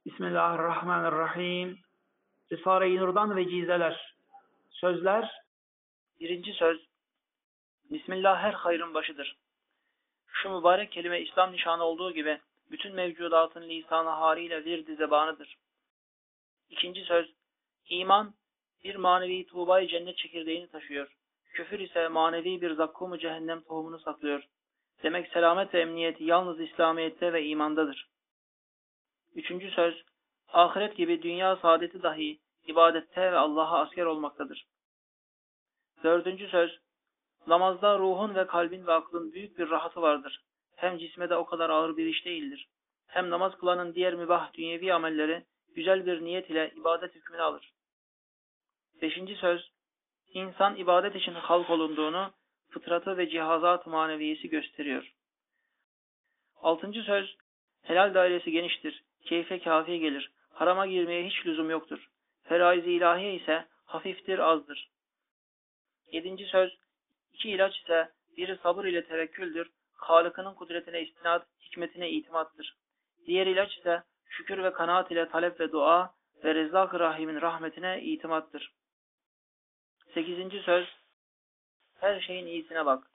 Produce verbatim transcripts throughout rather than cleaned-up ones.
Bismillahirrahmanirrahim. Risale-i Nur'dan vecizeler. Sözler. Birinci söz. Bismillah her hayrın başıdır. Şu mübarek kelime İslam nişanı olduğu gibi bütün mevcudatın lisanı haliyle vird-i zebanıdır. İkinci söz. İman bir manevi tuğba-i cennet çekirdeğini taşıyor. Küfür ise manevi bir zakkum-u cehennem tohumunu saklıyor. Demek selamet ve emniyet yalnız İslamiyet'te ve imandadır. Üçüncü söz. Ahiret gibi dünya saadeti dahi ibadette ve Allah'a asker olmaktadır. Dördüncü söz. Namazda ruhun ve kalbin ve aklın büyük bir rahatı vardır. Hem cisme de o kadar ağır bir iş değildir. Hem namaz kılanın diğer mübah dünyevi amelleri güzel bir niyet ile ibadet hükmünü alır. Beşinci söz. İnsan ibadet için halk olunduğunu fıtratı ve cihazat-ı maneviyesi gösteriyor. Altıncı söz. Helal dairesi geniştir. Keyfe kafi gelir. Harama girmeye hiç lüzum yoktur. Feraiz-i ilahiye ise hafiftir, azdır. Yedinci söz. İki ilaç ise biri sabır ile tevekküldür. Halık'ının kudretine istinad, hikmetine itimattır. Diğer ilaç ise şükür ve kanaat ile talep ve dua ve Rezzak-ı Rahim'in rahmetine itimattır. Sekizinci söz. Her şeyin iyisine bak.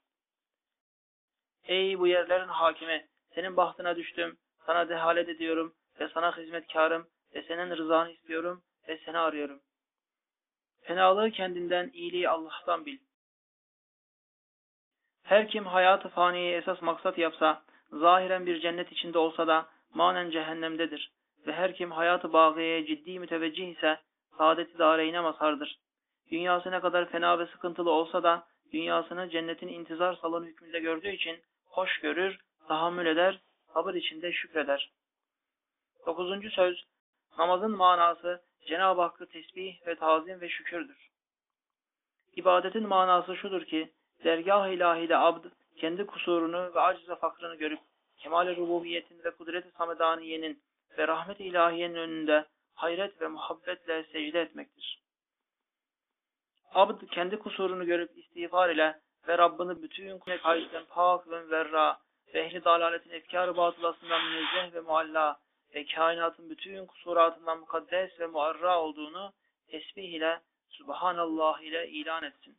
Ey bu yerlerin hakimi! Senin bahtına düştüm, sana dehalet ediyorum ve sana hizmetkarım ve senin rızanı istiyorum ve seni arıyorum. Fenalığı kendinden, iyiliği Allah'tan bil. Her kim hayatı faniye esas maksat yapsa, zahiren bir cennet içinde olsa da manen cehennemdedir. Ve her kim hayatı bağiyeye ciddi müteveccih ise, saadeti dareyne mazhardır. Dünyası ne kadar fena ve sıkıntılı olsa da, dünyasını cennetin intizar salonu hükmünde gördüğü için hoş görür, tahammül eder, sabır içinde şükreder. Dokuzuncu söz. Namazın manası Cenab-ı Hakk'ı tesbih ve tazim ve şükürdür. İbadetin manası şudur ki, dergâh-ı ilahide abd, kendi kusurunu ve aciz ve fakrını görüp, kemal-i rububiyetin ve kudret-i samedaniyenin ve rahmet-i ilahiyenin önünde hayret ve muhabbetle secde etmektir. Abd, kendi kusurunu görüp istiğfar ile ve Rabbini bütün kayıttan pak ve verra ve ehli dalaletin efkar-ı batılasından münezzeh ve mualla ve kainatın bütün kusuratından mukaddes ve muarra olduğunu tesbih ile, Subhanallah ile ilan etsin.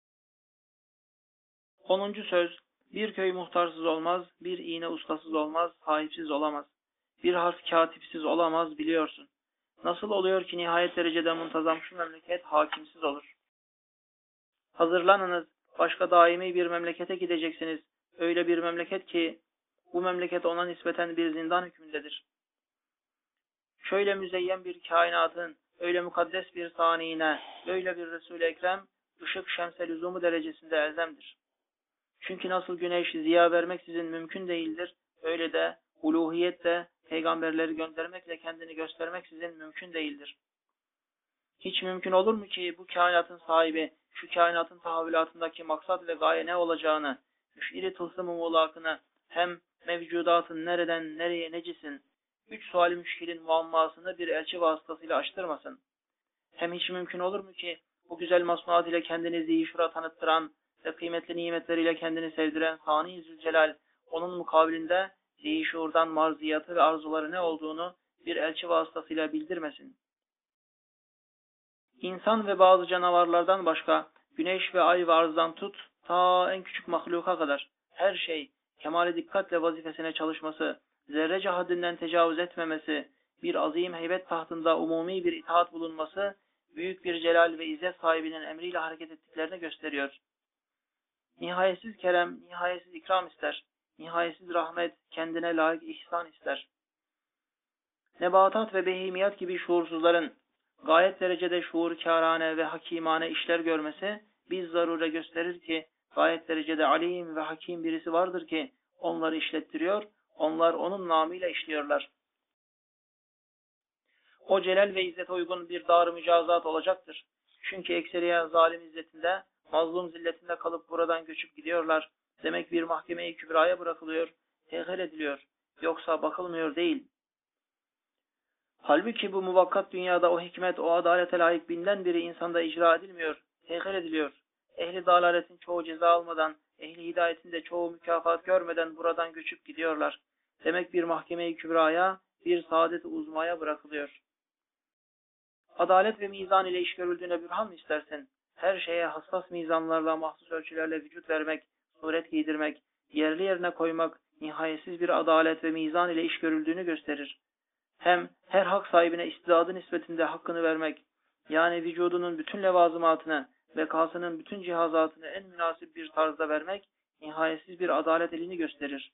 Onuncu söz. Bir köy muhtarsız olmaz, bir iğne ustasız olmaz, sahipsiz olamaz. Bir harf katipsiz olamaz, biliyorsun. Nasıl oluyor ki nihayet derecede muntazam şu memleket hakimsiz olur? Hazırlanınız, başka daimi bir memlekete gideceksiniz. Öyle bir memleket ki, bu memleket ona nispeten bir zindan hükmündedir. Şöyle müzeyyen bir kainatın, öyle mukaddes bir saniyine, böyle bir Resul-i Ekrem, ışık şemse lüzumu derecesinde elzemdir. Çünkü nasıl güneş ziya vermeksizin mümkün değildir, öyle de uluhiyet de peygamberleri göndermekle kendini göstermeksizin mümkün değildir. Hiç mümkün olur mu ki bu kainatın sahibi, şu kainatın tahavülatındaki maksat ve gaye ne olacağını, müşiri tılsım-ı muğlakını, hem mevcudatın nereden nereye necisin, üç sual-i müşkilin muammasını bir elçi vasıtasıyla açtırmasın. Hem hiç mümkün olur mu ki bu güzel masnuat ile kendini zihişura tanıttıran ve kıymetli nimetleriyle kendini sevdiren Sani Zülcelal, onun mukabilinde zihişurdan marziyatı ve arzuları ne olduğunu bir elçi vasıtasıyla bildirmesin. İnsan ve bazı canavarlardan başka, güneş ve ay ve arzdan tut, ta en küçük mahluka kadar, her şey, kemale dikkatle vazifesine çalışması, zerrece haddinden tecavüz etmemesi, bir azim heybet tahtında umumi bir itaat bulunması, büyük bir celal ve izzet sahibinin emriyle hareket ettiklerini gösteriyor. Nihayetsiz kerem, nihayetsiz ikram ister, nihayetsiz rahmet, kendine layık ihsan ister. Nebatat ve behimiyat gibi şuursuzların, gayet derecede şuurkârane ve hakimane işler görmesi, biz zarure gösterir ki, gayet derecede alim ve hakim birisi vardır ki, onları işlettiriyor, onlar onun namıyla işliyorlar. O celal ve izzete uygun bir dar-ı mücazat olacaktır. Çünkü ekseriye zalim izzetinde, mazlum zilletinde kalıp buradan göçüp gidiyorlar. Demek bir mahkeme-i kübraya bırakılıyor, tehir ediliyor. Yoksa bakılmıyor değil. Halbuki bu muvakkat dünyada o hikmet, o adalete layık binden biri insanda icra edilmiyor, tehir ediliyor. Ehli dalaletin çoğu ceza almadan, ehli hidayetin de çoğu mükafat görmeden buradan göçüp gidiyorlar. Demek bir mahkeme-i kübraya, bir saadet-i uzmaya bırakılıyor. Adalet ve mizan ile iş görüldüğüne bürhan mı istersin? Her şeye hassas mizanlarla, mahsus ölçülerle vücut vermek, suret giydirmek, yerli yerine koymak, nihayetsiz bir adalet ve mizan ile iş görüldüğünü gösterir. Hem her hak sahibine istidadı nispetinde hakkını vermek, yani vücudunun bütün levazımatını, bekasının bütün cihazatını en münasip bir tarzda vermek, nihayetsiz bir adalet elini gösterir.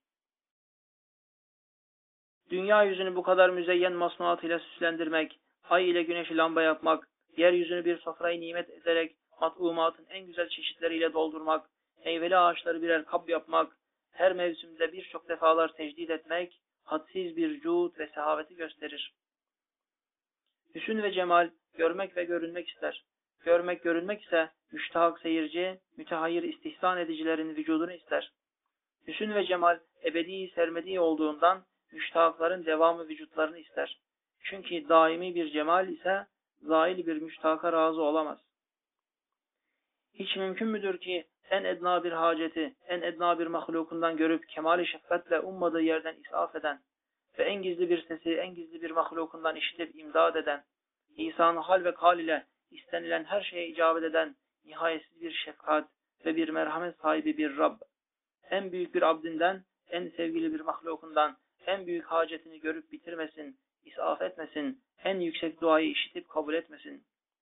Dünya yüzünü bu kadar müzeyyen masnuatıyla süslendirmek, ay ile güneşi lamba yapmak, yeryüzünü bir sofrayı nimet ederek mat'umatın en güzel çeşitleriyle doldurmak, meyveli ağaçları birer kap yapmak, her mevsimde birçok defalar tecdid etmek, hadsiz bir cud ve sehaveti gösterir. Hüsn ve cemal, görmek ve görünmek ister. Görmek, görünmek ise müştahak seyirci, mütehayyir istihsan edicilerin vücudunu ister. Hüsn ve cemal, ebedi sermedi olduğundan, müştahakların devamı vücutlarını ister. Çünkü daimi bir cemal ise, zail bir müştahaka razı olamaz. Hiç mümkün müdür ki, en edna bir haceti, en edna bir mahlukundan görüp, kemali şefkatle ummadığı yerden isaf eden ve en gizli bir sesi, en gizli bir mahlukundan işitip imdad eden, İsa'nın hal ve kal ile istenilen her şeye icabet eden, nihayetsiz bir şefkat ve bir merhamet sahibi bir Rab, en büyük bir abdinden, en sevgili bir mahlukundan, en büyük hacetini görüp bitirmesin, isaf etmesin, en yüksek duayı işitip kabul etmesin.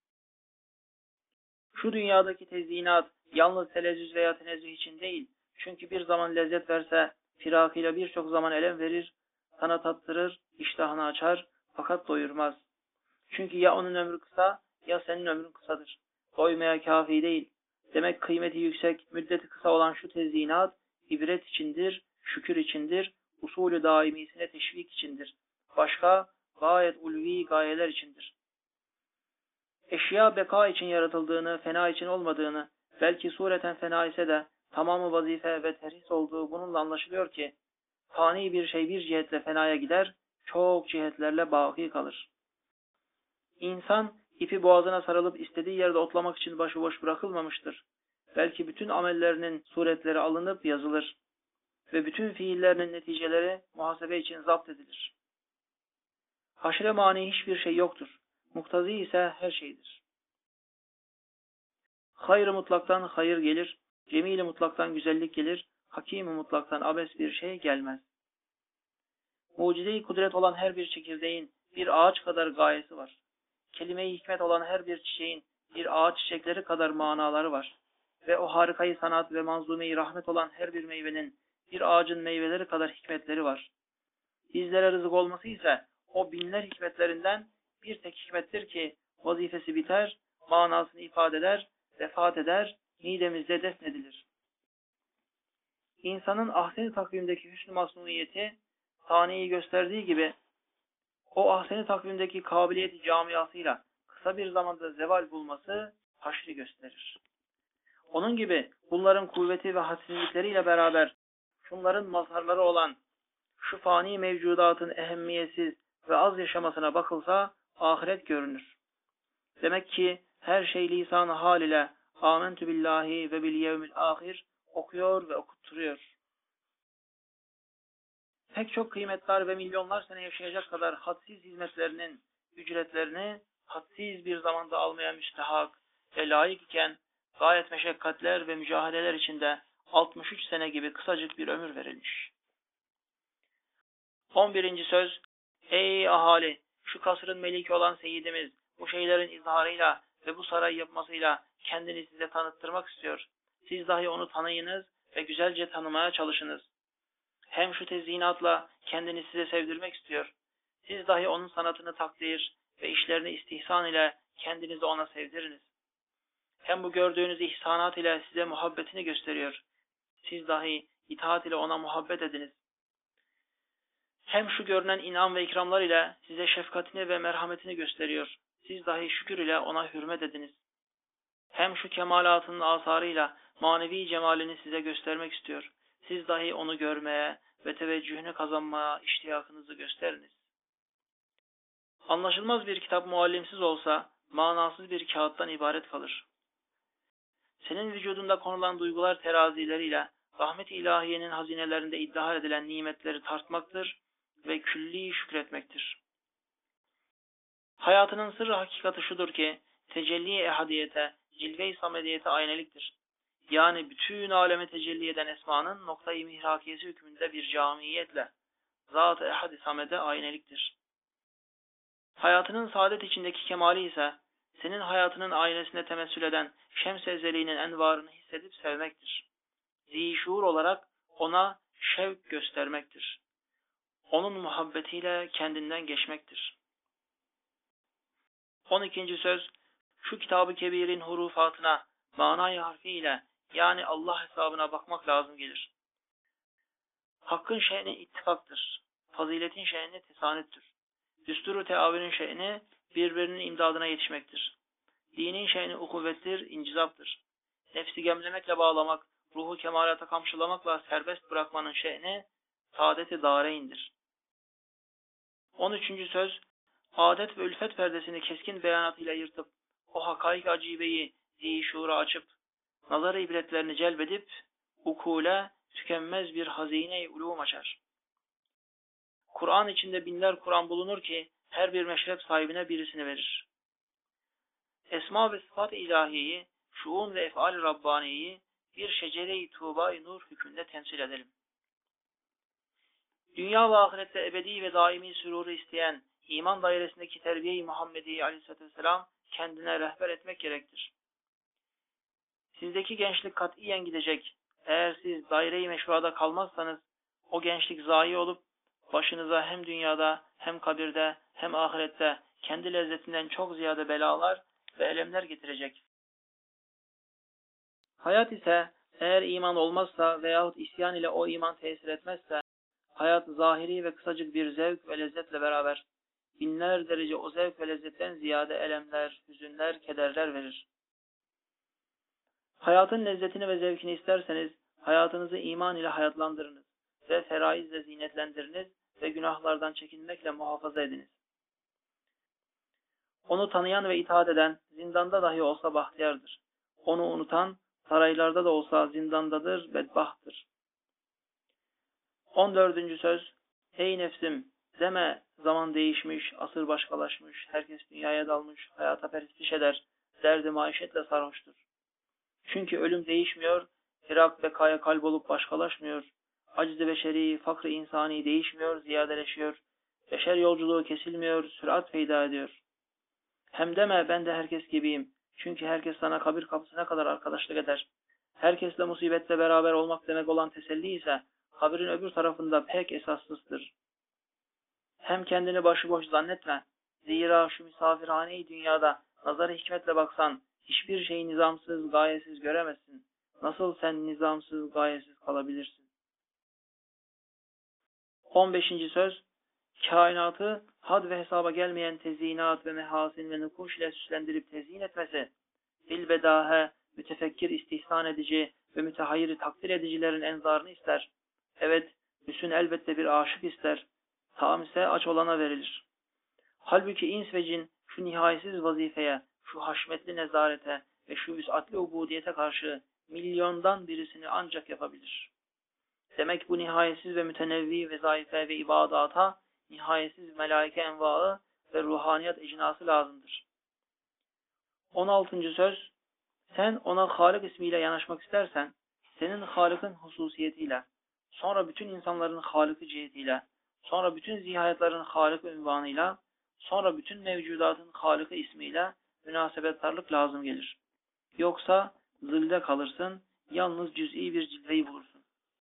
Şu dünyadaki tezyinat yalnız telezzüz veya tenezzüh için değil, çünkü bir zaman lezzet verse, firakıyla birçok zaman elem verir, sana tattırır, iştahını açar, fakat doyurmaz. Çünkü ya onun ömrü kısa, ya senin ömrün kısadır. Doymaya kafi değil. Demek kıymeti yüksek, müddeti kısa olan şu tezyinat, ibret içindir, şükür içindir, usulü daimisine teşvik içindir. Başka, gayet ulvi gayeler içindir. Eşya beka için yaratıldığını, fena için olmadığını, belki sureten fena ise de tamamı vazife ve terhis olduğu bununla anlaşılıyor ki, fani bir şey bir cihetle fenaya gider, çok cihetlerle baki kalır. İnsan, ipi boğazına sarılıp istediği yerde otlamak için başıboş bırakılmamıştır. Belki bütün amellerinin suretleri alınıp yazılır ve bütün fiillerinin neticeleri muhasebe için zapt edilir. Haşre mani hiçbir şey yoktur. Muktazi ise her şeydir. Hayır-ı mutlaktan hayır gelir, cemil-i mutlaktan güzellik gelir, hakim-i mutlaktan abes bir şey gelmez. Mucize-i kudret olan her bir çekirdeğin bir ağaç kadar gayesi var. Kelime-i hikmet olan her bir çiçeğin bir ağaç çiçekleri kadar manaları var. Ve o harikayı sanat ve manzume-i rahmet olan her bir meyvenin bir ağacın meyveleri kadar hikmetleri var. Bizlere rızık olması ise o binler hikmetlerinden bir tek hikmettir ki vazifesi biter, manasını ifade eder, vefat eder, midemizde defnedilir. İnsanın ahsen-i takvimdeki hüsn-ü masnuniyeti saniyeyi gösterdiği gibi o ahsen-i takvimdeki kabiliyeti camiasıyla kısa bir zamanda zeval bulması haşri gösterir. Onun gibi bunların kuvveti ve hadsizlikleriyle beraber şunların mazharları olan şu fani mevcudatın ehemmiyetsiz ve az yaşamasına bakılsa ahiret görünür. Demek ki her şey lisan-ı hal ile âmentü billahi ve bil yevmil ahir okuyor ve okutturuyor. Pek çok kıymetler ve milyonlar sene yaşayacak kadar hadsiz hizmetlerinin ücretlerini hadsiz bir zamanda almaya müstehak ve layık iken gayet meşakkatler ve mücadeleler içinde altmış üç sene gibi kısacık bir ömür verilmiş. on birinci söz: Ey ahali! Şu kasrın meliki olan seyyidimiz bu şeylerin izharıyla ve bu saray yapmasıyla kendini size tanıttırmak istiyor. Siz dahi onu tanıyınız ve güzelce tanımaya çalışınız. Hem şu tezyinatla kendini size sevdirmek istiyor. Siz dahi onun sanatını takdir ve işlerini istihsan ile kendinizi ona sevdiriniz. Hem bu gördüğünüz ihsanat ile size muhabbetini gösteriyor. Siz dahi itaat ile ona muhabbet ediniz. Hem şu görünen inam ve ikramlar ile size şefkatini ve merhametini gösteriyor. Siz dahi şükür ile ona hürmet ediniz. Hem şu kemalatının asarıyla manevi cemalini size göstermek istiyor. Siz dahi onu görmeye ve teveccühünü kazanmaya iştiyakınızı gösteriniz. Anlaşılmaz bir kitap muallimsiz olsa, manasız bir kağıttan ibaret kalır. Senin vücudunda konulan duygular terazileriyle rahmet-i ilahiyenin hazinelerinde iddia edilen nimetleri tartmaktır ve külli şükretmektir. Hayatının sırrı hakikati şudur ki, tecelli-i ehadiyete, cilve-i samediyete ayneliktir. Yani bütün aleme tecelli eden esmanın noktayı mihrakiyesi hükmünde bir camiyetle zat-ı ehad-i samede ayneliktir. Hayatının saadet içindeki kemali ise senin hayatının aynesine temessül eden şems-i ezeliğinin envarını hissedip sevmektir. Zişuur olarak ona şevk göstermektir. Onun muhabbetiyle kendinden geçmektir. on ikinci söz, şu kitab-ı kebirin hurufatına, manay harfiyle yani Allah hesabına bakmak lazım gelir. Hakkın şe'ni ittifaktır. Faziletin şe'ni tesanüttür. Düsturu teavünün şe'ni birbirinin imdadına yetişmektir. Dinin şe'ni ukuvvettir, incizaptır. Nefsi gemlemekle bağlamak, ruhu kemalata kamçılamakla serbest bırakmanın şe'ni saadet-i dâreyndir. on üçüncü söz, adet ve ülfet perdesini keskin beyanatıyla yırtıp, o hakaik acibeyi zişura açıp, nazar-ı ibretlerini celbedip, ukule tükenmez bir hazine-i ulûm açar. Kur'an içinde binler Kur'an bulunur ki, her bir meşrep sahibine birisini verir. Esma ve sıfat-ı ilahiyeyi, şuun ve ef'al-i Rabbaniyeyi, bir şecere-i tuğba-i nur hükmünde temsil edelim. Dünya ve ahirette ebedi ve daimi süruru isteyen, iman dairesindeki terbiye-i Muhammediye aleyhissalatü vesselam kendine rehber etmek gerektir. Sizdeki gençlik katiyen gidecek. Eğer siz daire-i meşruada kalmazsanız, o gençlik zayi olup, başınıza hem dünyada, hem kabirde, hem ahirette kendi lezzetinden çok ziyade belalar ve elemler getirecek. Hayat ise, eğer iman olmazsa veyahut isyan ile o iman tesir etmezse, hayat zahiri ve kısacık bir zevk ve lezzetle beraber, binler derece o zevk ve lezzetten ziyade elemler, hüzünler, kederler verir. Hayatın lezzetini ve zevkini isterseniz, hayatınızı iman ile hayatlandırınız ve feraizle zinetlendiriniz ve günahlardan çekinmekle muhafaza ediniz. Onu tanıyan ve itaat eden, zindanda dahi olsa bahtiyardır. Onu unutan, saraylarda da olsa zindandadır, bedbahttır. on dördüncü söz, ey nefsim, deme zaman değişmiş, asır başkalaşmış, herkes dünyaya dalmış, hayata peristiş eder, derdi maişetle sarhoştur. Çünkü ölüm değişmiyor, firak bekaya kalp olup başkalaşmıyor, aciz-i beşeri, fakr-ı insani değişmiyor, ziyadeleşiyor, beşer yolculuğu kesilmiyor, sürat peyda ediyor. Hem deme ben de herkes gibiyim, çünkü herkes sana kabir kapısına kadar arkadaşlık eder. Herkesle musibetle beraber olmak demek olan teselli ise, kabirin öbür tarafında pek esassızdır. Hem kendini başıboş zannetme. Zira şu misafirhane-i dünyada nazar-ı hikmetle baksan, hiçbir şeyi nizamsız, gayesiz göremezsin. Nasıl sen nizamsız, gayesiz kalabilirsin? on beşinci söz, kainatı had ve hesaba gelmeyen tezyinat ve mehasin ve nukuş ile süslendirip tezyin etmesi, bilbedahe, mütefekkir istihsan edici ve mütehayyir takdir edicilerin enzarını ister. Evet, hüsn elbette bir aşık ister. Tam ise aç olana verilir. Halbuki ins ve cin şu nihayetsiz vazifeye, şu haşmetli nezarete ve şu vüs'atli ubudiyete karşı milyondan birisini ancak yapabilir. Demek bu nihayetsiz ve mütenevvi vezaife ve ibadata nihayetsiz melaike envaı ve ruhaniyat ecnası lazımdır. on altıncı söz, sen ona Halik ismiyle yanaşmak istersen, senin Halik'in hususiyetiyle, sonra bütün insanların Halik'i cihetiyle, sonra bütün zihayetlerin Halik'i ünvanıyla, sonra bütün mevcudatın Halik'i ismiyle münasebettarlık lazım gelir. Yoksa zilde kalırsın, yalnız cüz'i bir cilveyi bulursun.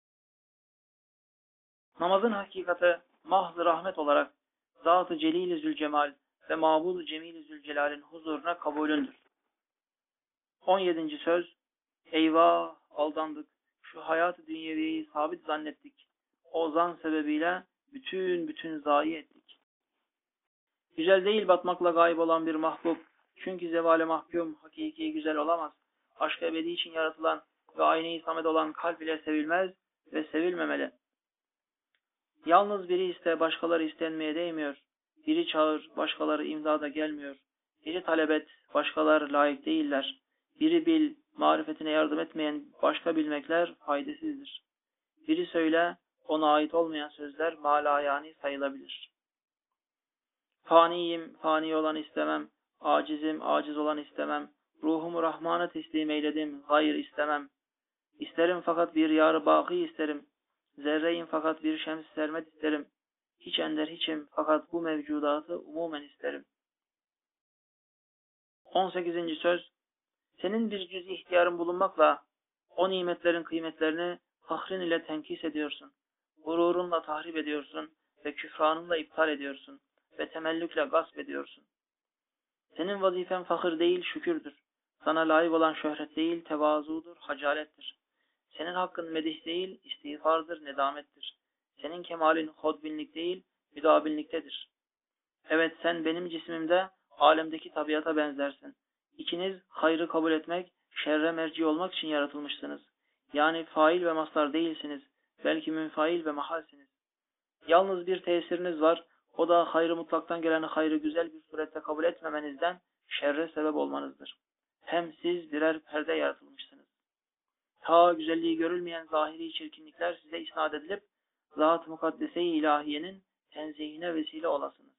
Namazın hakikati mahz-ı rahmet olarak Zat-ı Celil-i Zülcemal ve Mabud-u Cemil-i Zülcelal'in huzuruna kabulündür. on yedinci söz, eyvah aldandık, şu hayat-ı dünyeviyi sabit zannettik, o zan sebebiyle bütün bütün zayi ettik. Güzel değil batmakla gayb olan bir mahbub, çünkü zevale mahkum hakiki güzel olamaz. Aşk ebedi için yaratılan ve ayne-i samed olan kalp ile sevilmez ve sevilmemeli. Yalnız biri iste, başkaları istenmeye değmiyor. Biri çağır, başkaları imdada gelmiyor. Biri talep et, başkaları layık değiller. Biri bil, marifetine yardım etmeyen başka bilmekler faydasızdır. Biri söyle, ona ait olmayan sözler malayani sayılabilir. Faniyim, fani olan istemem. Acizim, aciz olan istemem. Ruhumu Rahman'a teslim eyledim, gayr istemem. İsterim fakat bir yar-ı baki isterim. Zerreyim fakat bir şems sermet isterim. Hiç ender hiçim fakat bu mevcudatı umumen isterim. on sekizinci söz. Senin bir cüz ihtiyarın bulunmakla o nimetlerin kıymetlerini fahrin ile tenkis ediyorsun. Gururunla tahrip ediyorsun ve küfranınla iptal ediyorsun ve temellükle gasp ediyorsun. Senin vazifen fakir değil şükürdür. Sana layık olan şöhret değil tevazudur, hacalettir. Senin hakkın medih değil istiğfardır, nedamettir. Senin kemalin hodbinlik değil müdabinliktedir. Evet sen benim cismimde alemdeki tabiata benzersin. İkiniz hayrı kabul etmek, şerre merci olmak için yaratılmışsınız. Yani fail ve mastar değilsiniz. Belki münfail ve mahalsiniz. Yalnız bir tesiriniz var. O da hayrı mutlaktan gelen hayrı güzel bir surette kabul etmemenizden şerre sebep olmanızdır. Hem siz birer perde yaratılmışsınız. Ta güzelliği görülmeyen zahiri çirkinlikler size isnat edilip zat-ı mukaddese-i ilahiyenin tenzihine vesile olasınız.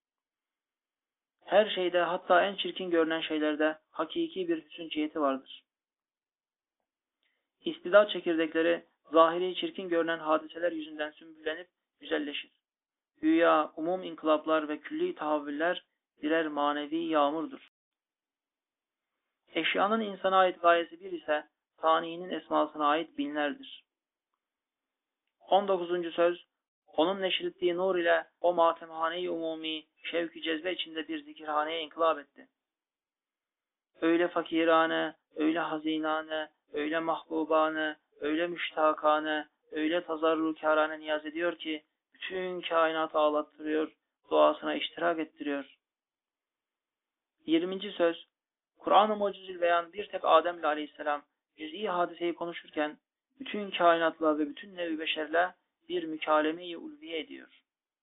Her şeyde, hatta en çirkin görünen şeylerde hakiki bir hüsn ciheti vardır. İstidat çekirdekleri zahiri çirkin görünen hadiseler yüzünden sümbüllenip güzelleşir. Güya umum inkılaplar ve külli tahavvüller birer manevi yağmurdur. Eşyanın insana ait gayesi bir ise saniyinin esmasına ait binlerdir. on dokuzuncu söz. Onun neşrettiği nur ile o matemhane-i umumi şevk-i cezbe içinde bir zikirhaneye inkılap etti. Öyle fakirane, öyle hazinane, öyle mahbubane, öyle müştakane, öyle tazarrukârane niyaz ediyor ki bütün kainatı ağlattırıyor, duasına iştirak ettiriyor. yirminci söz. Kur'an-ı Mucizül Beyan bir tek Adem'le aleyhisselam cüz'i hadiseyi konuşurken bütün kainatla ve bütün nevi beşerle bir mükalemeyi ulviye ediyor.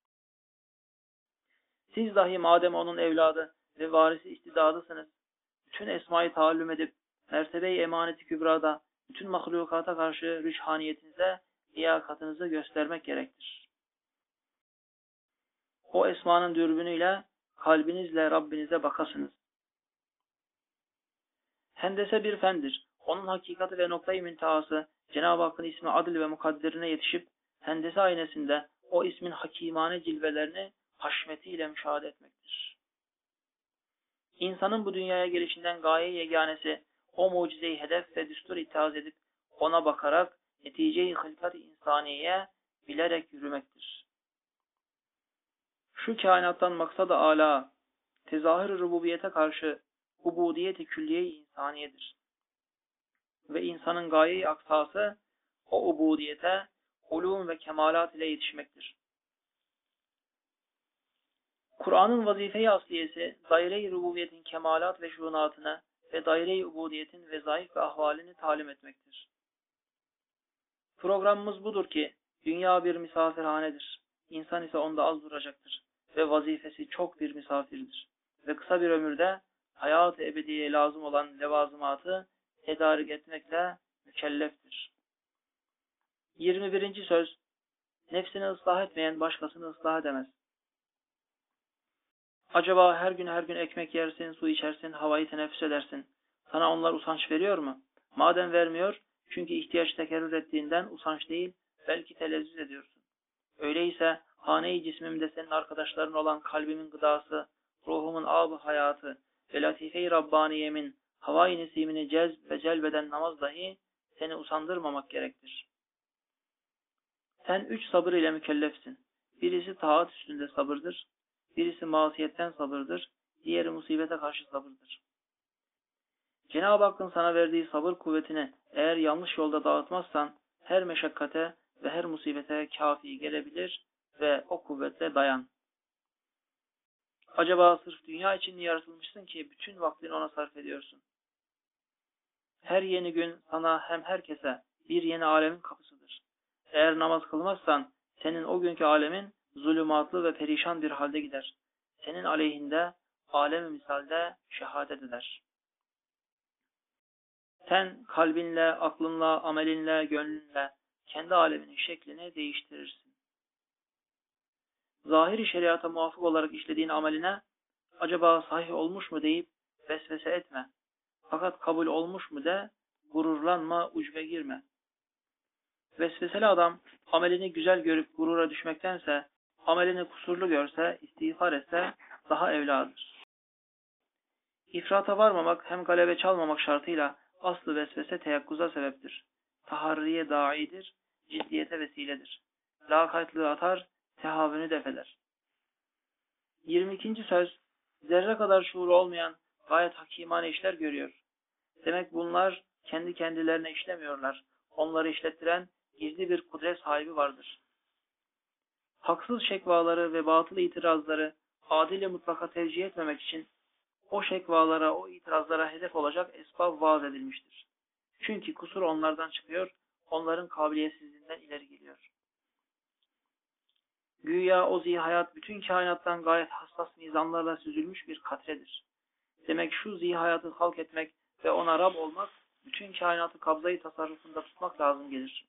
Siz dahi madem onun evladı ve varisi istidadısınız, bütün esmayı taallüm edip mertebe-i emaneti kübrada bütün mahlukata karşı rüçhaniyetinize, liyakatınızı göstermek gerektir. O esmanın dürbünüyle kalbinizle Rabbinize bakasınız. Hendese bir fendir. Onun hakikati ve noktayı müntehası Cenab-ı Hakk'ın ismi adil ve mukadderine yetişip hendese aynesinde o ismin hakimane cilvelerini haşmetiyle müşahede etmektir. İnsanın bu dünyaya gelişinden gaye yeganesi o mucizeyi hedef ve düstur itiraz edip ona bakarak netice-i hılkat-ı insaniye bilerek yürümektir. Şu kainattan maksad-ı âlâ tezahür-ü rububiyete karşı ubudiyet-i külliye-i insaniyedir. Ve insanın gaye-i aksası o ubudiyete ulûm ve kemalat ile yetişmektir. Kur'an'ın vazife-i asliyesi daire-i rububiyetin kemalat ve şuunatını ve daire-i ubudiyetin vezaif ve ahvalini talim etmektir. Programımız budur ki dünya bir misafirhanedir. İnsan ise onda az duracaktır ve vazifesi çok bir misafirdir. Ve kısa bir ömürde hayat-ı ebediyeye lazım olan levazımatı tedarik etmekle mükelleftir. yirmi birinci söz. Nefsini ıslah etmeyen başkasını ıslah edemez. Acaba her gün her gün ekmek yersin, su içersin, havayı teneffüs edersin. Sana onlar usanç veriyor mu? Madem vermiyor, çünkü ihtiyaç tekerrür ettiğinden usanç değil, belki telezzüz ediyorsun. Öyleyse hane-i cismimde senin arkadaşların olan kalbimin gıdası, ruhumun âb-ı hayatı ve latife-i Rabbaniyemin havai nesimini cezb ve celbeden namaz dahi seni usandırmamak gerektir. Sen üç sabır ile mükellefsin. Birisi taat üstünde sabırdır, birisi masiyetten sabırdır, diğeri musibete karşı sabırdır. Cenab-ı Hakk'ın sana verdiği sabır kuvvetini eğer yanlış yolda dağıtmazsan her meşakkate ve her musibete kafi gelebilir ve o kuvvetle dayan. Acaba sırf dünya için mi yaratılmışsın ki bütün vaktini ona sarf ediyorsun? Her yeni gün sana hem herkese bir yeni alemin kapısıdır. Eğer namaz kılmazsan senin o günkü alemin zulümatlı ve perişan bir halde gider. Senin aleyhinde alem-i misalde şehadet eder. Sen kalbinle, aklınla, amelinle, gönlünle kendi aleminin şeklini değiştirirsin. Zahiri şeriata muvafık olarak işlediğin ameline acaba sahih olmuş mu deyip vesvese etme. Fakat kabul olmuş mu de, gururlanma, ucbe girme. Vesveseli adam amelini güzel görüp gurura düşmektense, amelini kusurlu görse, istiğfar etse daha evladır. İfrata varmamak hem galebe çalmamak şartıyla aslı vesvese teyakkuza sebeptir. Taharriye da'idir, ciddiyete vesiledir. Lakaytlığı atar, tehavünü defeder. yirmi ikinci söz, zerre kadar şuuru olmayan gayet hakimane işler görüyor. Demek bunlar kendi kendilerine işlemiyorlar. Onları işlettiren gizli bir kudret sahibi vardır. Haksız şekvaları ve batıl itirazları adil mutlaka tevcih etmemek için o şekvalara, o itirazlara hedef olacak esbab vaaz edilmiştir. Çünkü kusur onlardan çıkıyor, onların kabiliyetsizliğinden ileri geliyor. Güya o zihayat bütün kainattan gayet hassas mizanlarla süzülmüş bir katredir. Demek şu zihayatı halk etmek ve ona Rab olmak, bütün kainatı kabzayı tasarrufunda tutmak lazım gelir.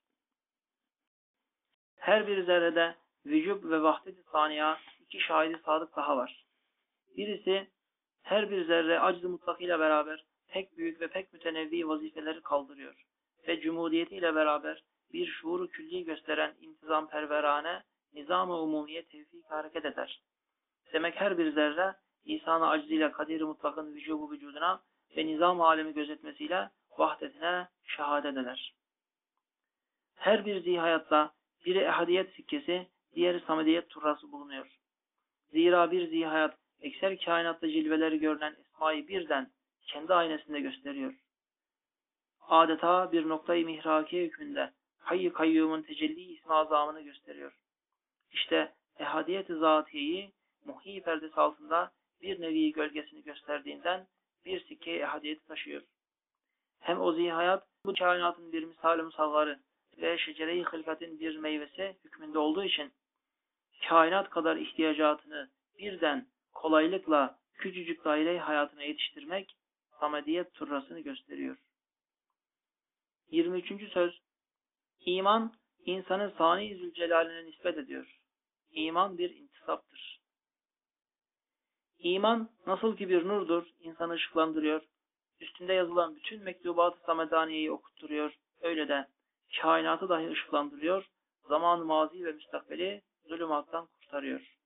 Her bir zerrede vücub ve vahdet-i saniya iki şahidi sadık daha var. Birisi, her bir zerre acz-ı mutlakıyla beraber pek büyük ve pek mütenevvi vazifeleri kaldırıyor ve cumhuriyetiyle beraber bir şuuru külli gösteren intizam perverane, nizam-ı umumiye tevfik hareket eder. Demek her bir zerre, İsa'nın acziyle kadir-i mutlakın vücubu vücuduna ve nizam alemi gözetmesiyle vahdetine şehadet eder. Her bir zihayatta biri ehadiyet sikkesi, diğeri samediyet turrası bulunuyor. Zira bir zihayat ekser kainatta cilveleri görünen esmayı birden kendi aynesinde gösteriyor. Adeta bir noktayı mihraki hükmünde Hayy-i Kayyum'un tecelli ismi azamını gösteriyor. İşte ehadiyet-i zatiyeyi muhî perdesi altında bir nevi gölgesini gösterdiğinden bir sikke ehadiyeti taşıyor. Hem o zihayat bu kainatın bir misal-i musaggarı ve şecere-i hılkatin bir meyvesi hükmünde olduğu için kainat kadar ihtiyacatını birden kolaylıkla küçücük daire-i hayatına yetiştirmek samediyet turrasını gösteriyor. yirmi üçüncü söz, İman insanı Sani Zülcelal'ine nispet ediyor. İman bir intisaptır. İman nasıl ki bir nurdur, insanı ışıklandırıyor, üstünde yazılan bütün mektubat-ı samedaniyeyi okutturuyor, öyle de kainatı dahi ışıklandırıyor, zaman-ı mazi ve müstakbeli zulümattan kurtarıyor.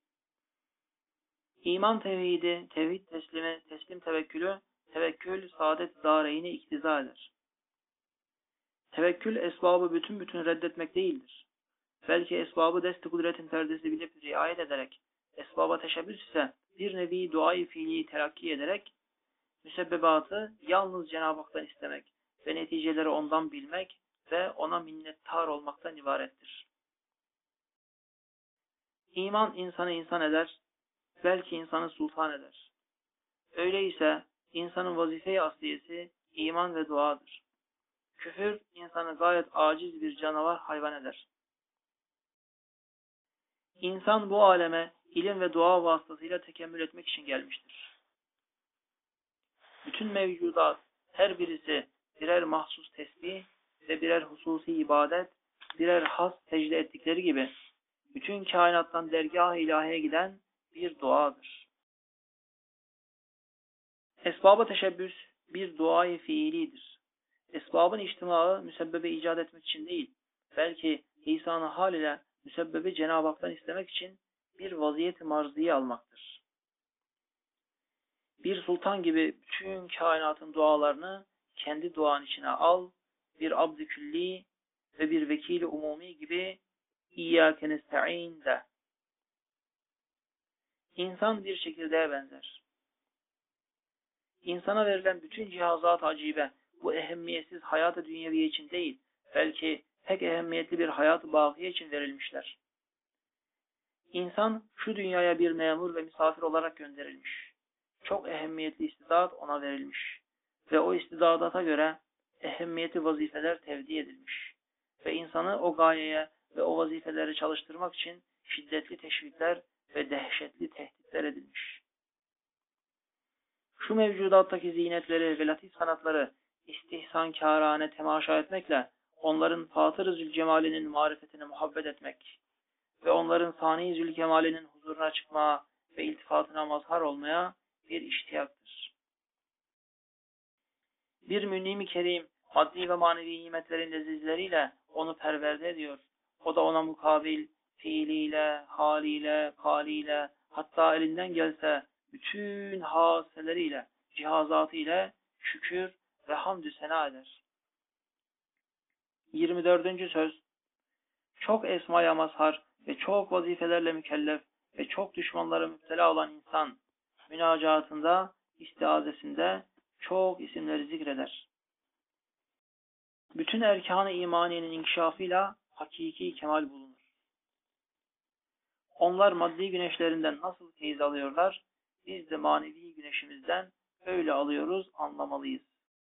İman tevhidi, tevhid teslimi, teslim tevekkülü, tevekkül saadet dareyni iktiza eder. Tevekkül esbabı bütün bütün reddetmek değildir. Belki esbabı dest-i kudretin perdesi bilip riayet ederek, esbaba teşebbüs ise bir nevi duayı fiiliyi terakki ederek, müsebbebatı yalnız Cenab-ı Hak'tan istemek ve neticeleri ondan bilmek ve ona minnettar olmaktan ibarettir. İman insanı insan eder, belki insanı sultan eder. Öyleyse insanın vazife-i asliyesi iman ve duadır. Küfür insanı gayet aciz bir canavar hayvan eder. İnsan bu aleme ilim ve dua vasıtasıyla tekemmül etmek için gelmiştir. Bütün mevcudat her birisi birer mahsus tesbih ve birer hususi ibadet, birer has secde ettikleri gibi bütün kainattan dergâh-ı ilahiye giden bir duadır. Esbaba teşebbüs bir duayı fiilidir. Esbabın içtimaı müsebbebe icat etmek için değil, belki lisan-ı hal ile müsebbebi Cenab-ı Hak'tan istemek için bir vaziyet-i marziye almaktır. Bir sultan gibi bütün kainatın dualarını kendi duan içine al, bir abd-i külli ve bir vekil-i umumi gibi İyyâke nesta'in de. İnsan bir çekirdeğe benzer. İnsana verilen bütün cihazat acibe bu ehemmiyetsiz hayat-ı dünyeviye için değil, belki pek ehemmiyetli bir hayat-ı bâkiye için verilmişler. İnsan şu dünyaya bir memur ve misafir olarak gönderilmiş. Çok ehemmiyetli istidat ona verilmiş ve o istidadata göre ehemmiyetli vazifeler tevdi edilmiş ve insanı o gayeye ve o vazifeleri çalıştırmak için şiddetli teşvikler ve dehşetli tehditler edilmiş. Şu mevcudattaki zinetleri ve latif sanatları istihsankârane temaşa etmekle onların Fatır-ı Zülcemal'inin marifetine muhabbet etmek ve onların Sani Zülkemal'inin huzuruna çıkmaya ve iltifatına mazhar olmaya bir iştiyaktır. Bir mün'im-i kerim, maddi ve manevi nimetlerin lezizleriyle onu perverde ediyor. O da ona mukabil, fiiliyle, haliyle, kaliyle, hatta elinden gelse bütün haseleriyle, cihazatı ile şükür ve hamdü sena eder. yirmi dördüncü söz. Çok esmaya mazhar ve çok vazifelerle mükellef ve çok düşmanlara müptela olan insan, münacatında, istiazesinde çok isimleri zikreder. Bütün erkan-ı imaniyenin inkişafıyla hakiki kemal bulunur. Onlar maddi güneşlerinden nasıl feyiz alıyorlar, biz de manevi güneşimizden öyle alıyoruz, anlamalıyız.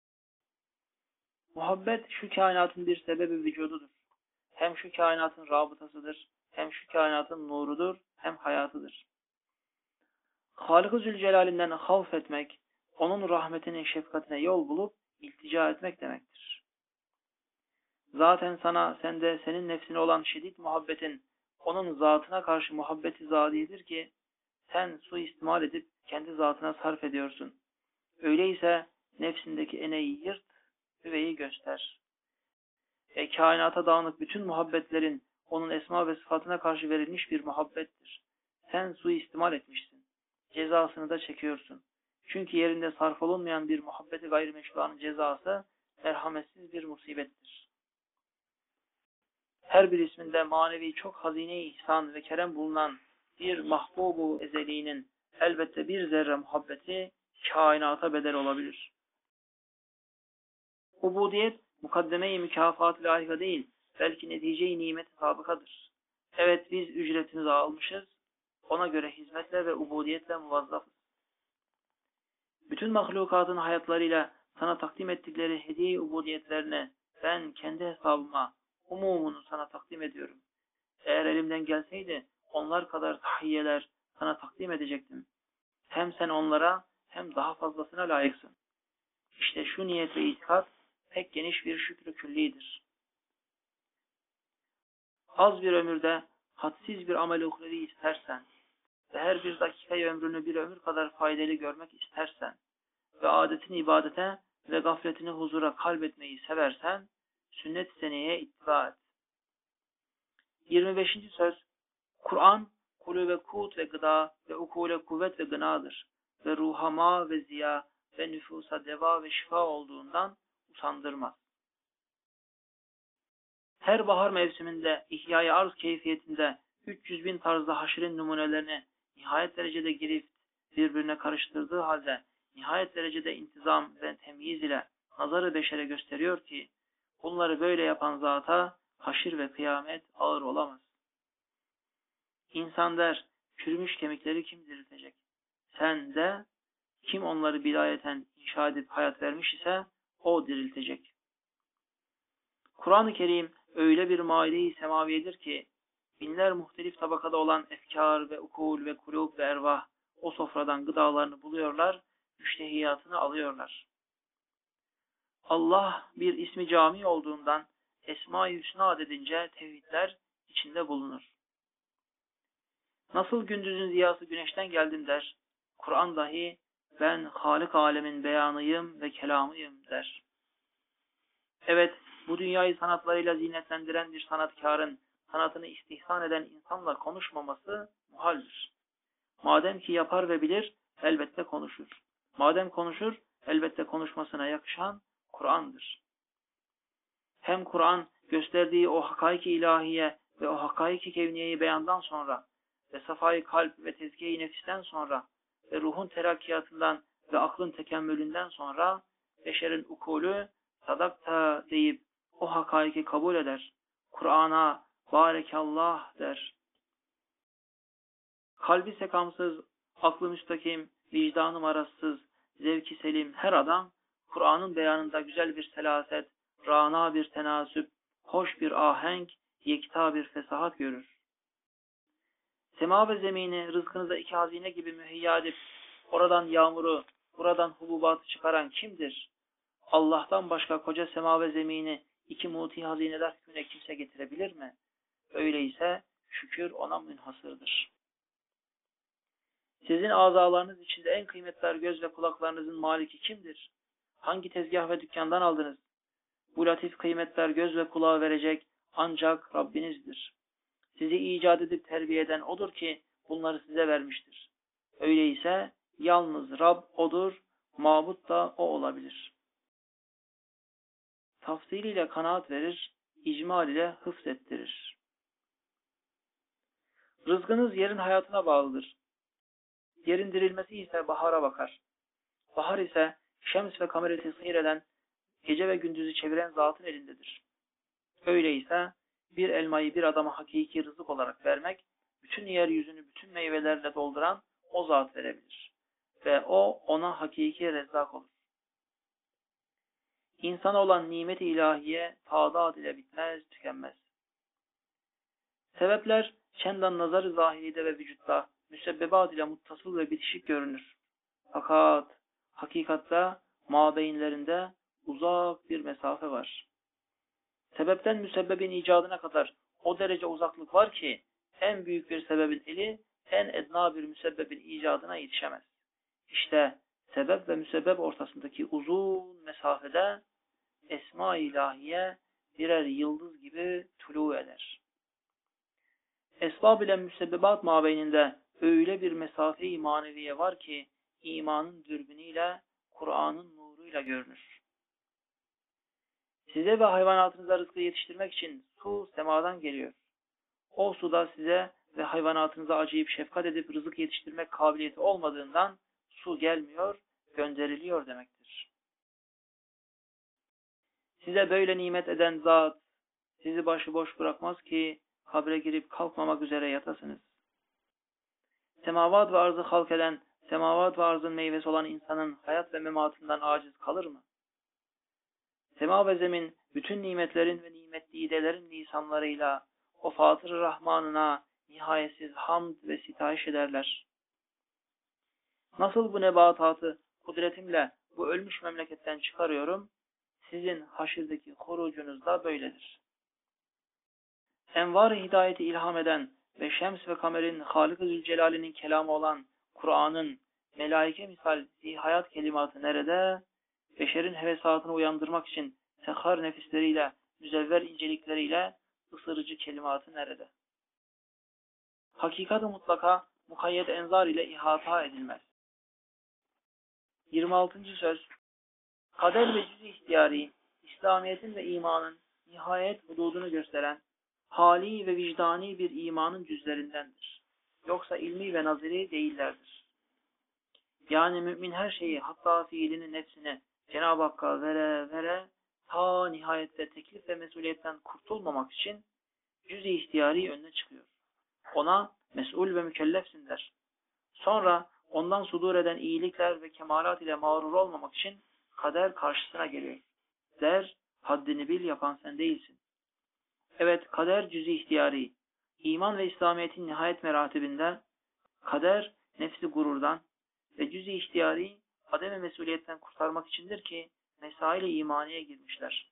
Muhabbet şu kainatın bir sebebi vücududur. Hem şu kainatın rabıtasıdır, hem şu kainatın nurudur, hem hayatıdır. Halık-ı Zülcelal'inden havf etmek, onun rahmetinin şefkatine yol bulup iltica etmek demektir. Zaten sana, sende senin nefsine olan şiddet muhabbetin, onun zatına karşı muhabbeti zadiyedir ki, sen suistimal edip kendi zatına sarf ediyorsun. Öyleyse nefsindeki eneyi yırt, hüveyi göster. E kainata dağınık bütün muhabbetlerin onun esma ve sıfatına karşı verilmiş bir muhabbettir. Sen suistimal etmişsin. Cezasını da çekiyorsun. Çünkü yerinde sarf olunmayan bir muhabbeti gayrimeşruanın cezası merhametsiz bir musibettir. Her bir isminde manevi çok hazine-i ihsan ve kerem bulunan bir mahbubu ezeliğinin elbette bir zerre muhabbeti kainata bedel olabilir. Ubudiyet, mukaddeme-i mükafat-ı layıka değil, belki netice-i nimet-i sabıkadır. Evet, biz ücretimizi almışız, ona göre hizmetle ve ubudiyetle muvazzafız. Bütün mahlukatın hayatlarıyla sana takdim ettikleri hediye-i ubudiyetlerini ben kendi hesabıma, umumunu sana takdim ediyorum. Eğer elimden gelseydi, onlar kadar tahiyyeler sana takdim edecektim. Hem sen onlara, hem daha fazlasına layıksın. İşte şu niyet ve itikat, pek geniş bir şükrü küllidir. Az bir ömürde hadsiz bir amel-i uhrevi istersen ve her bir dakikayı ömrünü bir ömür kadar faydalı görmek istersen ve adetini ibadete ve gafletini huzura kalbetmeyi seversen sünnet-i seniyeye ittiba et. yirmi beşinci söz. Kur'an, kulü ve kut ve gıda ve ukule kuvvet ve gınadır ve ruhama ve ziya ve nüfusa deva ve şifa olduğundan utandırmaz. Her bahar mevsiminde ihya-i arz keyfiyetinde üç yüz bin tarzda haşrin numunelerini nihayet derecede girift birbirine karıştırdığı halde nihayet derecede intizam ve temyiz ile nazar-ı beşere gösteriyor ki bunları böyle yapan zata haşir ve kıyamet ağır olamaz. İnsan der, çürümüş kemikleri kim diriltecek? Sen de, kim onları bidayeten inşa edip hayat vermiş ise o diriltecek. Kur'an-ı Kerim öyle bir maide-i semaviyedir ki binler muhtelif tabakada olan efkar ve ukul ve kulub ve ervah o sofradan gıdalarını buluyorlar, müştehiyatını alıyorlar. Allah bir ismi cami olduğundan Esma-i Hüsna adedince tevhidler içinde bulunur. Nasıl gündüzün ziyası güneşten geldim der, Kur'an dahi ben Halik alemin beyanıyım ve kelamıyım der. Evet, bu dünyayı sanatlarıyla zinetlendiren bir sanatkarın sanatını istihsan eden insanla konuşmaması muhaldir. Madem ki yapar ve bilir, elbette konuşur. Madem konuşur, elbette konuşmasına yakışan Kur'an'dır. Hem Kur'an gösterdiği o hakaik-i ilahiye ve o hakaik-i kevniyeyi beyandan sonra ve safayı kalp ve tezkiye-i nefisten sonra ve ruhun terakkiyatından ve aklın tekemmülünden sonra beşerin ukulü sadakta deyip o hakaiki kabul eder. Kur'an'a barekallah der. Kalbi sekamsız, aklı müstakim, vicdanı marazsız, zevki selim her adam Kur'an'ın beyanında güzel bir selaset, rana bir tenasüp, hoş bir ahenk, yekta bir fesahat görür. Sema ve zemini rızkınıza iki hazine gibi müheyya edip oradan yağmuru, buradan hububatı çıkaran kimdir? Allah'tan başka koca sema ve zemini iki muti hazineler hükmüne kimse getirebilir mi? Öyleyse şükür ona münhasırdır. Sizin azalarınız içinde en kıymetli göz ve kulaklarınızın maliki kimdir? Hangi tezgah ve dükkandan aldınız? Bu latif kıymetler göz ve kulağı verecek ancak Rabbinizdir. Sizi icat edip terbiye eden O'dur ki bunları size vermiştir. Öyleyse yalnız Rab O'dur, mabut da O olabilir. Tafsil ile kanaat verir, icmal ile hıfz ettirir. Rızkınız yerin hayatına bağlıdır. Yerin dirilmesi ise bahara bakar. Bahar ise şems ve kameri tesir eden, gece ve gündüzü çeviren zatın elindedir. Öyleyse bir elmayı bir adama hakiki rızık olarak vermek, bütün yeryüzünü bütün meyvelerle dolduran o zat verebilir. Ve o ona hakiki rezzak olur. İnsana olan nimet-i ilahiye tadat ile bitmez, tükenmez. Sebepler çendan nazar-ı zahiride ve vücutta müsebbebat ile muttasıl ve bitişik görünür. Fakat hakikatte mabeyinlerinde uzak bir mesafe var. Sebepten müsebbebin icadına kadar o derece uzaklık var ki en büyük bir sebebin eli en edna bir müsebbebin icadına yetişemez. İşte sebep ve müsebbep ortasındaki uzun mesafede Esma-i ilahiye birer yıldız gibi tulu eder. Esbab ile müsebbebat mabeyninde öyle bir mesafe-i maneviye var ki imanın dürbünüyle, Kur'an'ın nuruyla görünür. Size ve hayvanatınıza rızkı yetiştirmek için su semadan geliyor. O suda size ve hayvanatınıza acıyıp şefkat edip rızık yetiştirmek kabiliyeti olmadığından su gelmiyor, gönderiliyor demektir. Size böyle nimet eden zat sizi başıboş bırakmaz ki kabre girip kalkmamak üzere yatasınız. Semavat ve arzı halk eden, semavat ve arzın meyvesi olan insanın hayat ve mematından aciz kalır mı? Sema ve zemin bütün nimetlerin ve nimetli idelerin lisanlarıyla o Fatır-ı Rahmanına nihayetsiz hamd ve sitayiş ederler. Nasıl bu nebatatı kudretimle bu ölmüş memleketten çıkarıyorum, sizin haşirdeki hurucunuz da böyledir. Envar-ı hidayeti ilham eden ve şems ve kamerin Halık-ı Zülcelal'inin kelamı olan Kur'an'ın melaike misal zihayat kelimatı nerede? Beşerin hevesatını uyandırmak için sehar nefisleriyle, müzevver incelikleriyle ısırıcı kelimatı nerede? Hakikat-ı mutlaka mukayyet enzar ile ihata edilmez. yirmi altıncı söz. Kader ve cüz-i ihtiyari, İslamiyet'in ve imanın nihayet hududunu gösteren hali ve vicdani bir imanın cüzlerindendir. Yoksa ilmi ve naziri değillerdir. Yani mümin her şeyi, hatta fiilini, nefsini Cenab-ı Hakk'a vere vere ta nihayette teklif ve mesuliyetten kurtulmamak için cüz-i ihtiyari önüne çıkıyor. Ona mesul ve mükellefsin der. Sonra ondan sudur eden iyilikler ve kemalat ile mağrur olmamak için kader karşısına geliyor. Der, haddini bil, yapan sen değilsin. Evet, kader cüz-i ihtiyari, iman ve İslamiyet'in nihayet meratibinde kader nefsi gururdan ve cüz-i ihtiyari adem-i mesuliyetten kurtarmak içindir ki mesail-i imaniye girmişler.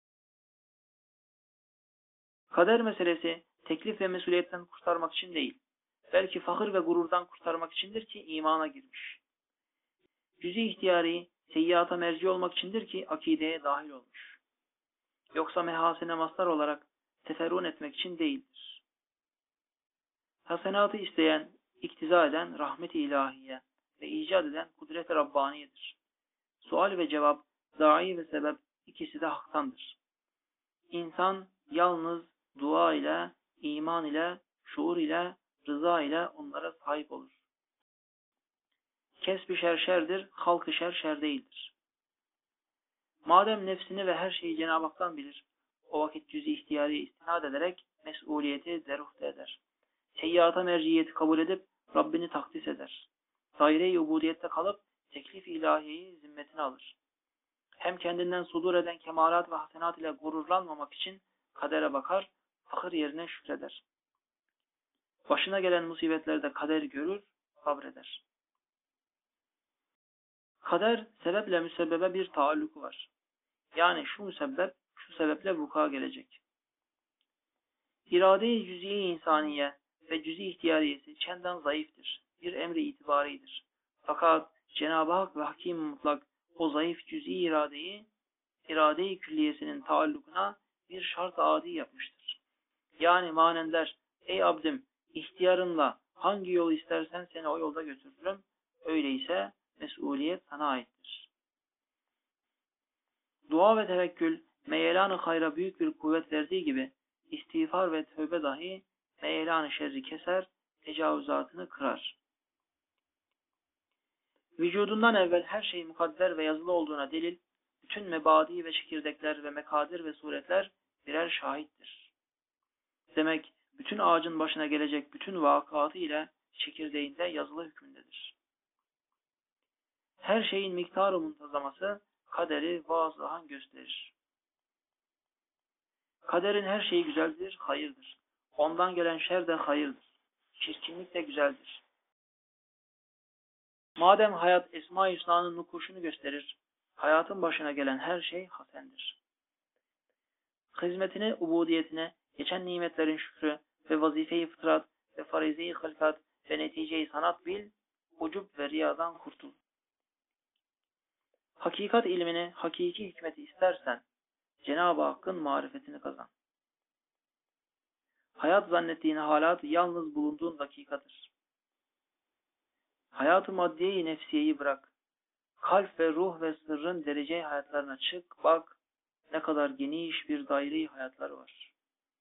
Kader meselesi teklif ve mesuliyetten kurtarmak için değil, belki fakir ve gururdan kurtarmak içindir ki imana girmiş. Cüz-i ihtiyari seyyiata merci olmak içindir ki akideye dahil olmuş. Yoksa mehasine mastar olarak teferrun etmek için değildir. Hasenatı isteyen, iktiza eden rahmet-i ilahiye ve icat eden kudret-i Rabbaniyedir. Sual ve cevap, da'i ve sebep ikisi de haktandır. İnsan yalnız dua ile, iman ile, şuur ile, rıza ile onlara sahip olur. Kesb-i şer şerdir, halk-ı şer şer değildir. Madem nefsini ve her şeyi Cenab-ı Hak'tan bilir, o vakit cüz-i ihtiyari istinad ederek mesuliyeti deruhte eder. Seyyata merciyeti kabul edip Rabbini takdis eder. Daire-i ubudiyette kalıp teklif-i ilahiyeyi zimmetine alır. Hem kendinden sudur eden kemalat ve hasenat ile gururlanmamak için kadere bakar, fakir yerine şükreder. Başına gelen musibetlerde kader görür, sabreder. Kader, sebeple müsebbebe bir taalluku var. Yani şu müsebbep, şu sebeple vuku'a gelecek. İrade-i cüz'i insaniye ve cüz'i ihtiyariyesi çenden zayıftır. Bir emri itibaridir. Fakat Cenab-ı Hak ve Hakim mutlak o zayıf cüz'i iradeyi irade-i külliyesinin taallukuna bir şart-ı adi yapmıştır. Yani manen der, ey abdim, ihtiyarınla hangi yol istersen seni o yolda götürürüm. Öyleyse mesuliyet sana aittir. Dua ve tevekkül meyelan-ı hayra büyük bir kuvvet verdiği gibi istiğfar ve tövbe dahi meyelan-ı şerri keser, tecavüzatını kırar. Vücudundan evvel her şey mukadder ve yazılı olduğuna delil, bütün mebadi ve çekirdekler ve mekadir ve suretler birer şahittir. Demek bütün ağacın başına gelecek bütün vakıatı ile çekirdeğinde yazılı hükmündedir. Her şeyin miktar-ı muntazaması kaderi vazıhan gösterir. Kaderin her şeyi güzeldir, hayırdır. Ondan gelen şer de hayırdır. Çirkinlik de güzeldir. Madem hayat Esma-i Hüsna'nın nukuşunu gösterir, hayatın başına gelen her şey hasendir. Hizmetine, ubudiyetine, geçen nimetlerin şükrü ve vazife-i fıtrat ve farize-i hılkat ve netice-i sanat bil, ucub ve riyadan kurtul. Hakikat ilmini, hakiki hikmeti istersen, Cenab-ı Hakk'ın marifetini kazan. Hayat zannettiğin halat yalnız bulunduğun dakikadır. Hayat-ı maddiye-i nefsiyeyi bırak. Kalp ve ruh ve sırrın derece hayatlarına çık, bak ne kadar geniş bir daire-i hayatlar var.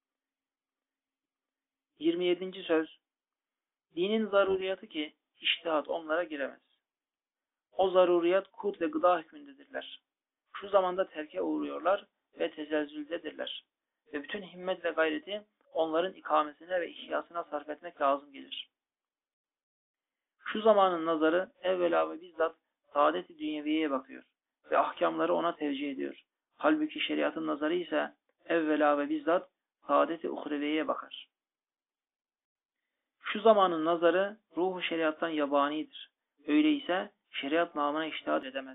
yirmi yedinci söz. Dinin zaruriyatı ki iştihat onlara giremez. O zaruriyat kut ve gıda hükmündedirler. Şu zamanda terke uğruyorlar ve tezelzüldedirler. Ve bütün himmet ve gayreti onların ikamesine ve ihyasına sarf etmek lazım gelir. Şu zamanın nazarı evvela ve bizzat saadet-i dünyeviyeye bakıyor ve ahkamları ona tevcih ediyor. Halbuki şeriatın nazarı ise evvela ve bizzat saadet-i uhreviyeye bakar. Şu zamanın nazarı ruhu şeriattan yabanidir. Öyleyse şeriat namına iştihad edemez.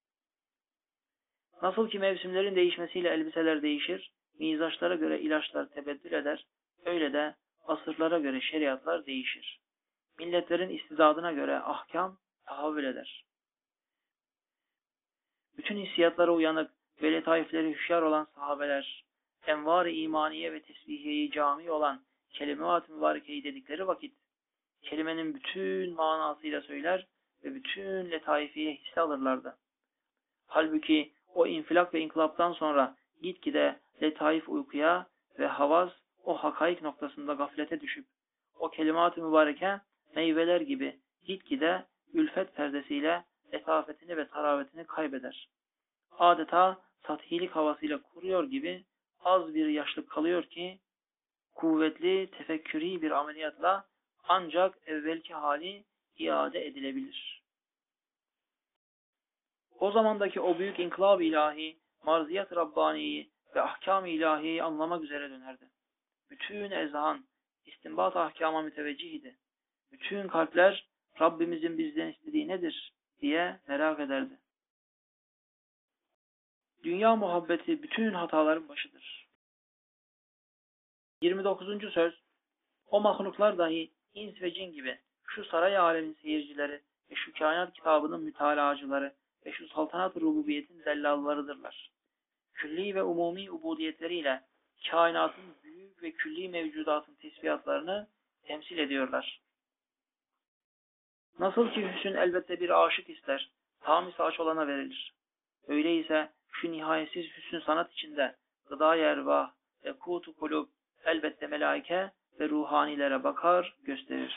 Nasıl ki mevsimlerin değişmesiyle elbiseler değişir, mizaçlara göre ilaçlar tebeddül eder, öyle de asırlara göre şeriatlar değişir. Milletlerin istidadına göre ahkam tahavvül eder. Bütün hissiyatlara uyanık ve letaifleri hüşyar olan sahabeler, envar-ı imaniye ve tesbihiyeyi cami olan kelime-vat-ı mübarekeyi dedikleri vakit, kelimenin bütün manasıyla söyler ve bütün letaifiyle hisse alırlardı. Halbuki o infilak ve inkılaptan sonra gitgide letaif uykuya ve havas o hakaik noktasında gaflete düşüp, o kelimat-ı mübareke meyveler gibi gitgide ülfet perdesiyle letafetini ve taravetini kaybeder. Adeta sathilik havasıyla kuruyor gibi az bir yaşlık kalıyor ki, kuvvetli, tefekkürî bir ameliyatla ancak evvelki hali iade edilebilir. O zamandaki o büyük inkılab-ı ilahi, marziyat-ı Rabbani'yi ve ahkam-ı ilahiyeyi anlamak üzere dönerdi. Bütün ezhan, istinbat-ı ahkama müteveccih idi. Bütün kalpler Rabbimizin bizden istediği nedir diye merak ederdi. Dünya muhabbeti bütün hataların başıdır. yirmi dokuzuncu söz. O mahluklar dahi ins ve cin gibi şu saray alemin seyircileri ve şu kainat kitabının mütalacıları ve şu saltanat-ı rububiyetin dellallarıdırlar. Külli ve umumi ubudiyetleriyle kainatın büyük ve külli mevcudatın tesbihatlarını temsil ediyorlar. Nasıl ki hüsn elbette bir aşık ister, tam-ı saç olana verilir. Öyleyse şu nihayetsiz hüsn sanat içinde gıda-i ervah ve kut-u kulub elbette melaike ve ruhanilere bakar, gösterir.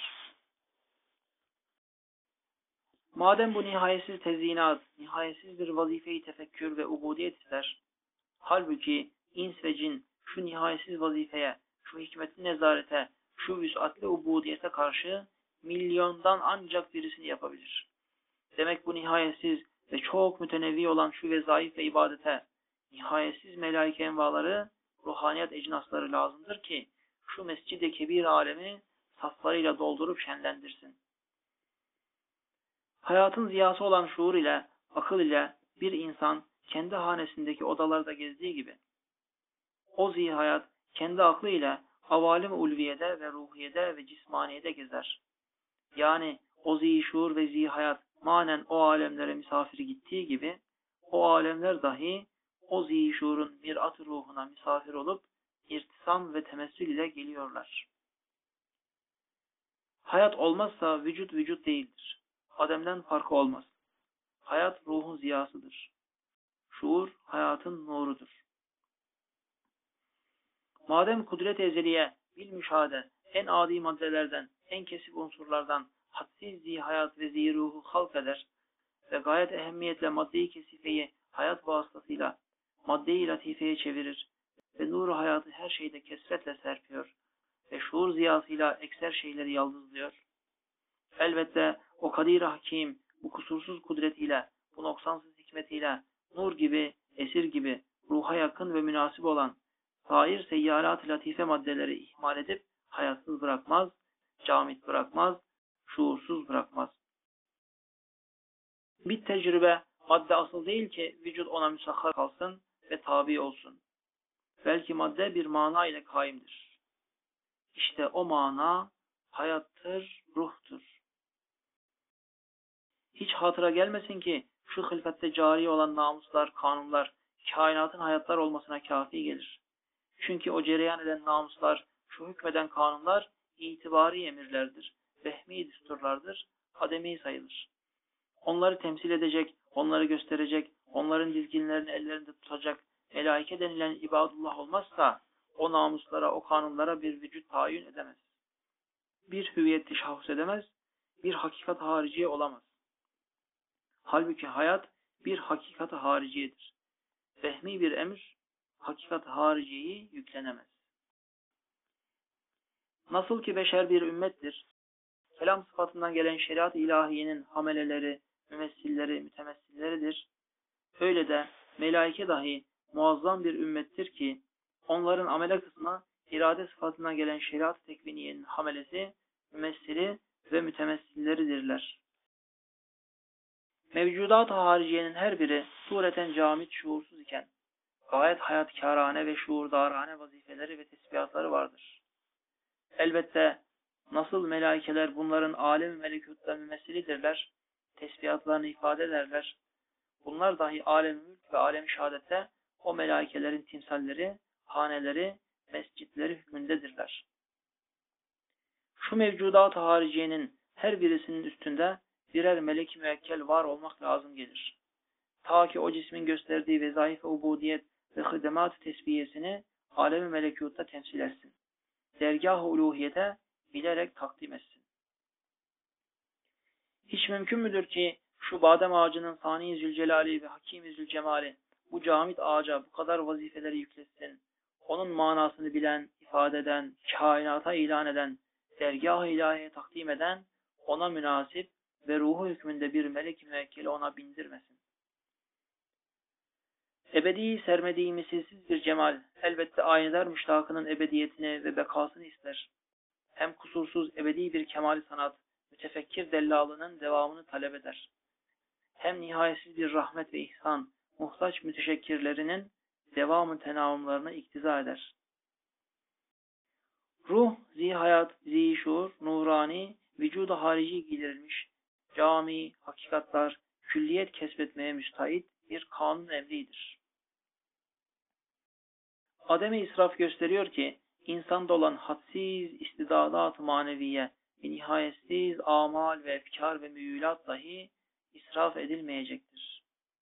Madem bu nihayetsiz tezyinat, nihayetsiz bir vazife-i tefekkür ve ubudiyet ister, halbuki ins ve cin şu nihayetsiz vazifeye, şu hikmetli nezarete, şu vüs'atli ubudiyete karşı milyondan ancak birisini yapabilir. Demek bu nihayetsiz ve çok mütenevvi olan şu vezaif ve ibadete, nihayetsiz melaike envaları, ruhaniyat ecnasları lazımdır ki, şu mescid-i kebir alemi saflarıyla doldurup şenlendirsin. Hayatın ziyası olan şuur ile, akıl ile bir insan kendi hanesindeki odalarda gezdiği gibi, O zihayat kendi aklıyla avalim-i ulviyede ve ruhiyede ve cismaniyede gezer. Yani o zihşuur ve zihayat manen o alemlere misafir gittiği gibi o alemler dahi o zihşuurun mirat-ı ruhuna misafir olup irtisam ve temessül ile geliyorlar. Hayat olmazsa vücut vücut değildir. Ademden farkı olmaz. Hayat ruhun ziyasıdır. Şuur hayatın nurudur. Madem kudret-i ezeliye, bil müşahede, en adi maddelerden, en kesif unsurlardan hadsiz zihayat ve ziruhu halk eder ve gayet ehemmiyetle madde-i kesifeyi hayat vasıtasıyla madde-i latifeye çevirir ve nur-u hayatı her şeyde kesretle serpiyor ve şuur ziyasıyla ekser şeyleri yaldızlıyor. Elbette o kadir-i hakim bu kusursuz kudretiyle, bu noksansız hikmetiyle nur gibi, esir gibi ruha yakın ve münasip olan sair seyyarat-ı latife maddeleri ihmal edip hayatsız bırakmaz, camit bırakmaz, şuursuz bırakmaz. Bir tecrübe madde asıl değil ki vücut ona müsahhar kalsın ve tabi olsun. Belki madde bir mana ile kaimdir. İşte o mana hayattır, ruhtur. Hiç hatıra gelmesin ki şu hılfette cari olan namuslar, kanunlar, kainatın hayatlar olmasına kafi gelir. Çünkü o cereyan eden namuslar, şu hükmeden kanunlar itibari emirlerdir, vehmi düsturlardır, ademi sayılır. Onları temsil edecek, onları gösterecek, onların dizginlerini ellerinde tutacak melaike denilen ibadullah olmazsa o namuslara, o kanunlara bir vücut tayin edemez. Bir hüviyet teşahhüs edemez, bir hakikat hariciye olamaz. Halbuki hayat bir hakikat hariciyedir. Vehmi bir emir, hakikat hariciyeyi yüklenemez. Nasıl ki beşer bir ümmettir, kelam sıfatından gelen şeriat-ı ilahiyenin hameleleri, mümessilleri, mütemessilleridir. Öyle de melaike dahi muazzam bir ümmettir ki, onların amele kısmı irade sıfatından gelen şeriat-ı tekviniyenin hamelesi, mümessili ve mütemessilleridirler. Mevcudat-ı hariciyenin her biri sureten camit şuursuz iken, gayet hayatkârane ve şuurdarane vazifeleri ve tesbihatları vardır. Elbette nasıl melaikeler bunların alem-i melekûtta mümessilidirler, tesbihatlarını ifade ederler, bunlar dahi alem-i mülk ve alem-i şehadette o melaikelerin timsalleri, haneleri, mescitleri hükmündedirler. Şu mevcudat-ı hariciyenin her birisinin üstünde birer melek-i müekkel var olmak lazım gelir. Ta ki o cismin gösterdiği vezaif-i ubudiyet ve hıdemat-ı tesbiyesini alem-i melekûtta temsil etsin. Dergâh-ı uluhiyete bilerek takdim etsin. Hiç mümkün müdür ki şu badem ağacının Sani-i Zülcelali ve Hakim-i Zülcemali bu camit ağaca bu kadar vazifeleri yükletsin, onun manasını bilen, ifade eden, kainata ilan eden, dergâh-ı ilahiye takdim eden, ona münasip ve ruhu hükmünde bir melek-i müekkeli ona bindirmesin. Ebedi, sermedi, misilsiz bir cemal, elbette aynedar müştakının ebediyetini ve bekasını ister. Hem kusursuz ebedi bir kemal sanat, mütefekkir dellalının devamını talep eder. Hem nihayetsiz bir rahmet ve ihsan, muhtaç müteşekkirlerinin devamı tenavumlarına iktiza eder. Ruh, zihayat, zihşur, nurani, vücuda harici giydirilmiş, cami, hakikatlar, külliyet kesbetmeye müstahit bir kanun emridir. Adem-i israf gösteriyor ki, insanda olan hadsiz istidadat-ı maneviye ve nihayetsiz amal ve efkar ve müyülat dahi israf edilmeyecektir.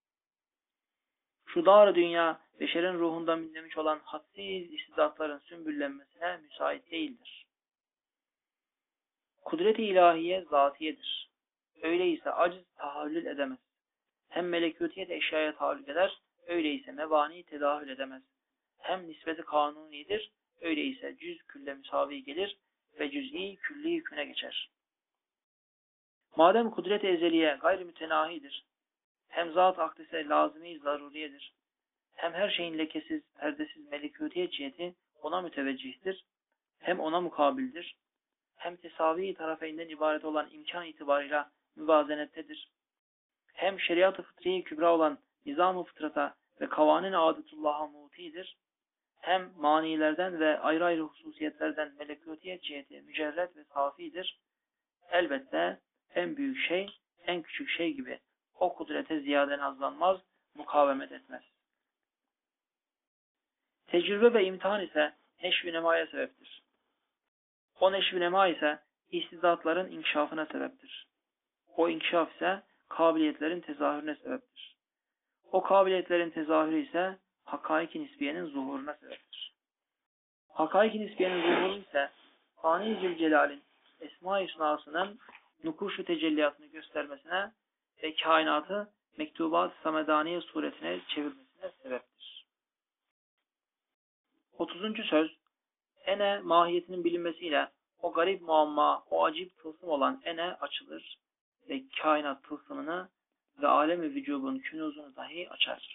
Şu dar dünya, beşerin ruhundan minlemiş olan hadsiz istidatların sümbüllenmesine müsait değildir. Kudret-i ilahiye zatiyedir. Öyleyse aciz tahayyül edemez. Hem melekûtiyet eşyaya tahallük eder, öyleyse mebani tedahül edemez. Hem nispeti kanunidir, öyleyse cüz külle müsavi gelir ve cüz'i külli hükmüne geçer. Madem kudret-i ezeliye gayr-i mütenahidir, hem zat-ı akdise lazım-i zaruriyedir, hem her şeyin lekesiz, perdesiz melekûtiyet ciheti ona müteveccihtir, hem ona mukabildir, hem tesavi tarafeyinden ibaret olan imkan itibarıyla müvazenettedir, hem şeriat-ı fıtriye kübra olan nizam-ı fıtrata ve kavanin-i adetullah'a mutidir, hem manilerden ve ayrı ayrı hususiyetlerden melekutiyet ciheti mücerret ve safidir. Elbette en büyük şey, en küçük şey gibi o kudrete ziyade nazlanmaz, mukavemet etmez. Tecrübe ve imtihan ise neşv-i nemaya sebeptir. O neşv-i nema ise istidatların inkişafına sebeptir. O inkişaf ise kabiliyetlerin tezahürüne sebeptir. O kabiliyetlerin tezahürü ise hakaik-i nisbiyenin zuhuruna sebeptir. Hakaik-i nisbiyenin zuhuru ise Fani Zülcelal'in Esma-i Hüsna'sının nukuşu tecelliyatını göstermesine ve kainatı Mektubat-ı Samedaniye suretine çevirmesine sebeptir. otuzuncu söz, ene mahiyetinin bilinmesiyle o garip muamma, o acip tılsım olan ene açılır ve kainat tılsımını ve alem-i vücubun künuzunu dahi açar.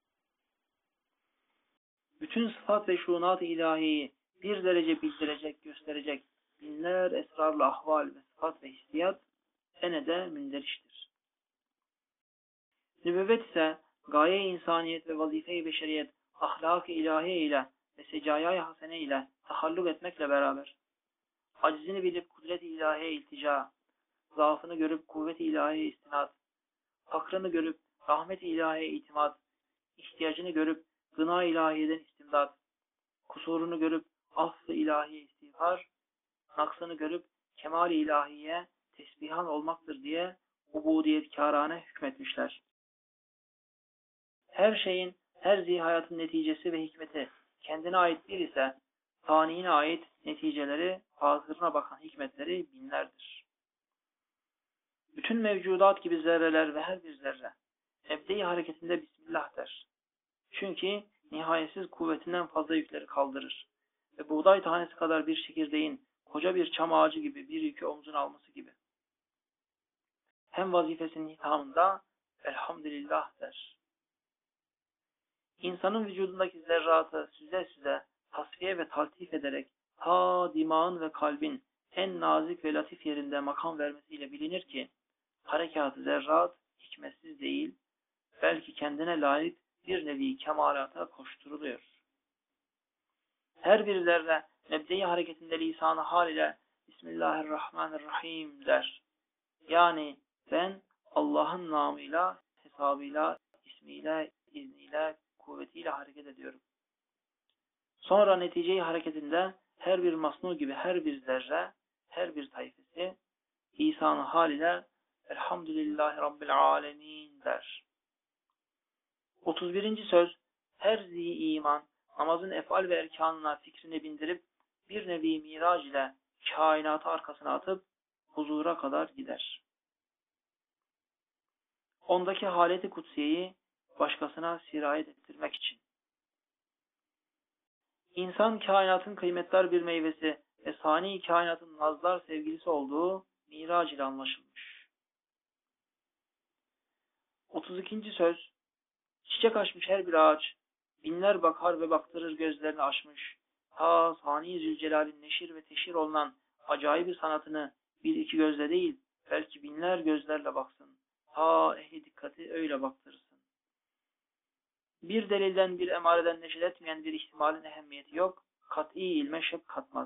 Bütün sıfat ve şuunat-ı ilahiyi bir derece bildirecek, gösterecek binler esrarlı ahval ve sıfat ve hissiyat enede münderiştir. Nübüvvet ise gaye-i insaniyet ve vazife-i beşeriyet, ahlak-ı ilahiye ile ve secayay hasene ile tahalluk etmekle beraber, acizini bilip kudret-i ilahiye iltica, zaafını görüp kuvvet-i ilahiye istinad, fakrını görüp rahmet-i ilahiye itimat, ihtiyacını görüp gına-i ilahiyeden istimdat, kusurunu görüp affı ilahiye istiğfar, naksını görüp kemal-i ilahiye tesbihan olmaktır diye ubudiyetkârâne hükmetmişler. Her şeyin, her zihayatın neticesi ve hikmeti kendine ait bir ise, faniine ait neticeleri, hazırına bakan hikmetleri binlerdir. Bütün mevcudat gibi zerreler ve her bir zerre, ebde-i hareketinde Bismillah der. Çünkü nihayetsiz kuvvetinden fazla yükleri kaldırır. Ve buğday tanesi kadar bir çekirdeğin, koca bir çam ağacı gibi bir yükü omzuna alması gibi. Hem vazifesinin hitamında elhamdülillah der. İnsanın vücudundaki zerratı süze süze, tasfiye ve taltif ederek ta dimağın ve kalbin en nazik ve latif yerinde makam vermesiyle bilinir ki, harekat-ı zerrat hikmetsiz değil, belki kendine layık bir nevi kemalata koşturuluyor. Her bir zerre mebde-i hareketinde lisan-ı hal ile Bismillahirrahmanirrahim der. Yani ben Allah'ın namıyla, hesabıyla, ismiyle, izniyle, kuvvetiyle hareket ediyorum. Sonra netice-i hareketinde her bir masnu gibi her bir zerre, her bir tayfesi lisan-ı hal ile Elhamdülillahi Rabbil alemin der. otuz birinci söz, her zi iman, namazın efal ve erkanına fikrini bindirip bir nevi mirac ile kainatı arkasına atıp huzura kadar gider. Ondaki haleti kutsiyeyi başkasına sirayet ettirmek için. İnsan kainatın kıymetli bir meyvesi ve sani kainatın nazlar sevgilisi olduğu mirac ile anlaşılmış. otuz ikinci söz, çiçek açmış her bir ağaç, binler bakar ve baktırır gözlerini açmış, ta Sani Zülcelal'in neşir ve teşhir olunan acayip sanatını bir iki gözle değil, belki binler gözlerle baksın, ta ehli dikkati öyle baktırsın. Bir delilden, bir emareden neşir etmeyen bir ihtimalin ehemmiyeti yok, kat'i ilme şek katmaz.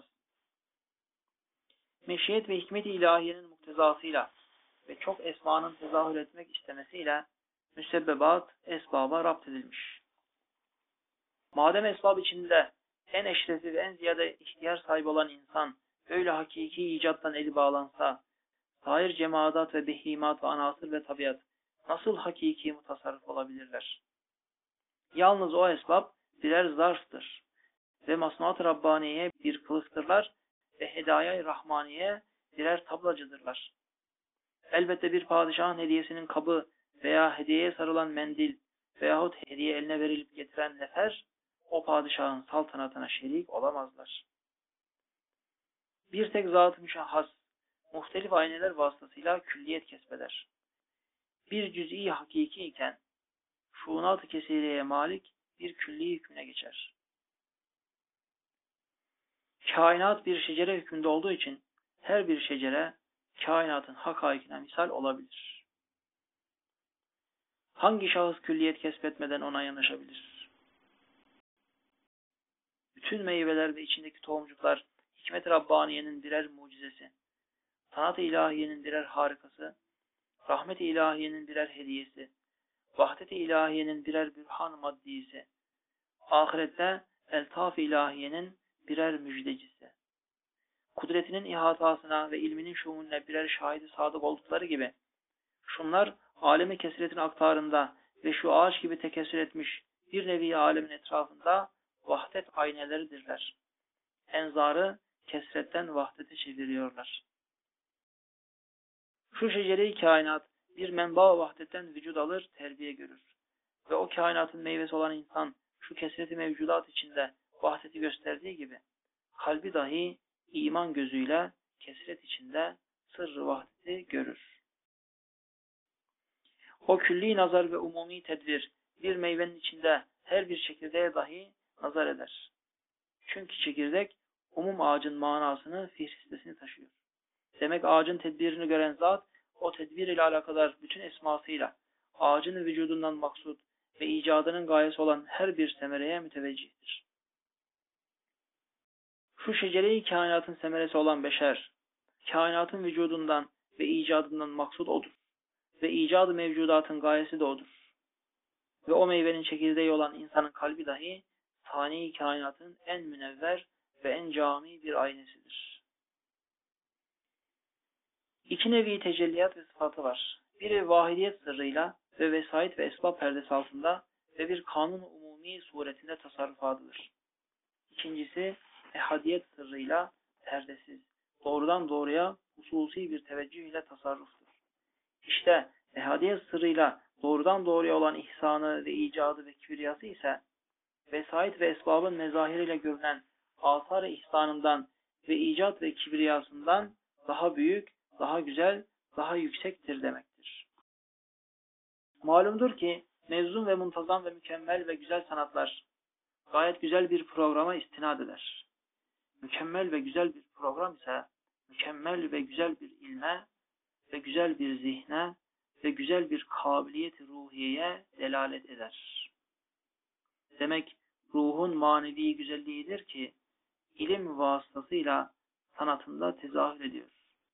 Meşiyet ve hikmet-i ilahiyenin muktezasıyla ve çok esmanın tezahür etmek istemesiyle müsebbebat esbaba rapt edilmiş. Madem esbab içinde en eşrefi ve en ziyade ihtiyar sahibi olan insan öyle hakiki icattan eli bağlansa, sair cemaat ve behimat ve anasır ve tabiat nasıl hakiki mutasarrıf olabilirler? Yalnız o esbab birer zarftır ve masnuat-ı Rabbaniye bir kılıftırlar ve hedaya-i Rahmaniye birer tablacıdırlar. Elbette bir padişahın hediyesinin kabı veya hediyeye sarılan mendil veyahut hediye eline verilip getiren nefer, o padişahın saltanatına şerik olamazlar. Bir tek zat-ı müşahhas, muhtelif ayneler vasıtasıyla külliyet kesbeder. Bir cüz'i hakiki iken, şuunat-ı kesireye malik bir külli hükmüne geçer. Kainat bir şecere hükmünde olduğu için, her bir şecere, kainatın hakaikine misal olabilir. Hangi şahıs külliyet kesbetmeden ona yanaşabilir? bütün meyveler ve içindeki tohumcuklar hikmet-i Rabbaniye'nin birer mucizesi, sanat-ı ilahiyenin birer harikası, rahmet-i ilahiyenin birer hediyesi, vahdet-i ilahiyenin birer bürhan maddiyesi, ahirette eltaf-ı ilahiyenin birer müjdecisi. Kudretinin ihatasına ve ilminin şumunine birer şahidi sadık oldukları gibi, şunlar alemi kesretin aktarında ve şu ağaç gibi tekessür etmiş bir nevi alemin etrafında vahdet ayneleridirler. Enzarı kesretten vahdete çeviriyorlar. Şu şecere-i kainat bir menba vahdetten vücut alır, terbiye görür. Ve o kainatın meyvesi olan insan şu kesreti mevcudat içinde vahdeti gösterdiği gibi, kalbi dahi iman gözüyle kesret içinde sırrı vahdeti görür. O külli nazar ve umumi tedbir bir meyvenin içinde her bir çekirdeğe dahi nazar eder. Çünkü çekirdek umum ağacın manasını, fihristesini taşıyor. Demek ağacın tedbirini gören zat, o tedbir ile alakadar bütün esmasıyla ağacın vücudundan maksud ve icadının gayesi olan her bir semereye müteveccihtir. Şu şecere-i kainatın semeresi olan beşer, kainatın vücudundan ve icadından maksud odur. Ve icadı mevcudatın gayesi de odur. Ve o meyvenin çekirdeği olan insanın kalbi dahi fani kainatın en münevver ve en cami bir aynesidir. İki nevi tecelliyat ve sıfatı var. Biri vahidiyet sırrıyla ve vesait ve esbab perdesi altında ve bir kanun umumi suretinde tasarrufatıdır. İkincisi ehadiyet sırrıyla perdesiz, doğrudan doğruya hususi bir teveccüh ile tasarruftur. İşte ehadiyet sırrıyla doğrudan doğruya olan ihsanı ve icadı ve kibriyası ise vesait ve esbabın mezahiriyle görünen asar-ı ihsanından ve icat ve kibriyasından daha büyük, daha güzel, daha yüksektir demektir. Malumdur ki mevzun ve muntazam ve mükemmel ve güzel sanatlar gayet güzel bir programa istinad eder. Mükemmel ve güzel bir program ise mükemmel ve güzel bir ilme ve güzel bir zihne ve güzel bir kabiliyet-i ruhiyeye delalet eder. Demek ruhun manevi güzelliğidir ki ilim vasıtasıyla sanatında tezahür ediyor.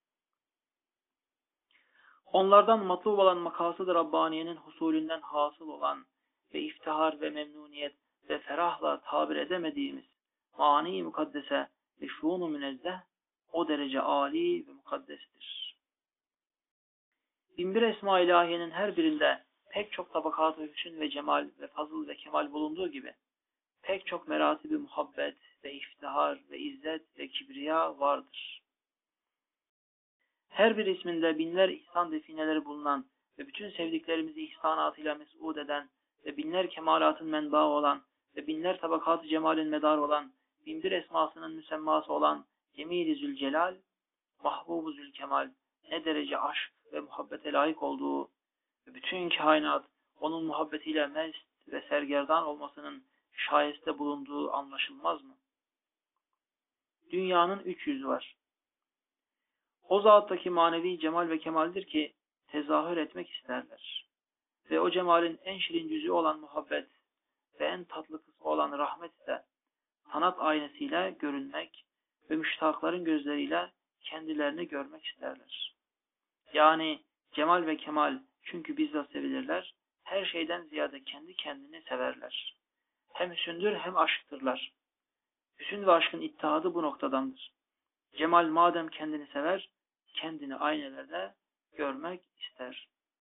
Onlardan matlub olan makasıd-ı Rabbaniye'nin husulünden hasıl olan ve iftihar ve memnuniyet ve ferahla tabir edemediğimiz mani mukaddese ve şuun-u münezzeh o derece âli ve mukaddestir. Binbir esma ilahiyenin her birinde pek çok tabakat-ı hüsn ve cemal ve fazıl ve kemal bulunduğu gibi pek çok meratibi muhabbet ve iftihar ve izzet ve kibriya vardır. Her bir isminde binler ihsan defineleri bulunan ve bütün sevdiklerimizi ihsanatıyla mes'ud eden ve binler kemalatın menbaı olan ve binler tabakat-ı cemalin medar olan binbir esmasının müsemması olan Cemil-i Zülcelal, Mahbub-u Zülkemal ne derece aşk ve muhabbete layık olduğu ve bütün kainat onun muhabbetiyle mest ve sergerdan olmasının şayeste bulunduğu anlaşılmaz mı? Dünyanın üç yüzü var. O zattaki manevi cemal ve kemaldir ki tezahür etmek isterler. Ve o cemalin en şirin cüzü olan muhabbet ve en tatlı kısmı olan rahmet ise sanat aynasıyla görünmek ve müştakların gözleriyle kendilerini görmek isterler. Yani cemal ve kemal çünkü bizzat sevilirler, her şeyden ziyade kendi kendini severler. Hem hüsündür hem aşktırlar. Hüsün ve aşkın ittihadı bu noktadandır. Cemal madem kendini sever, kendini aynelerde görmek ister.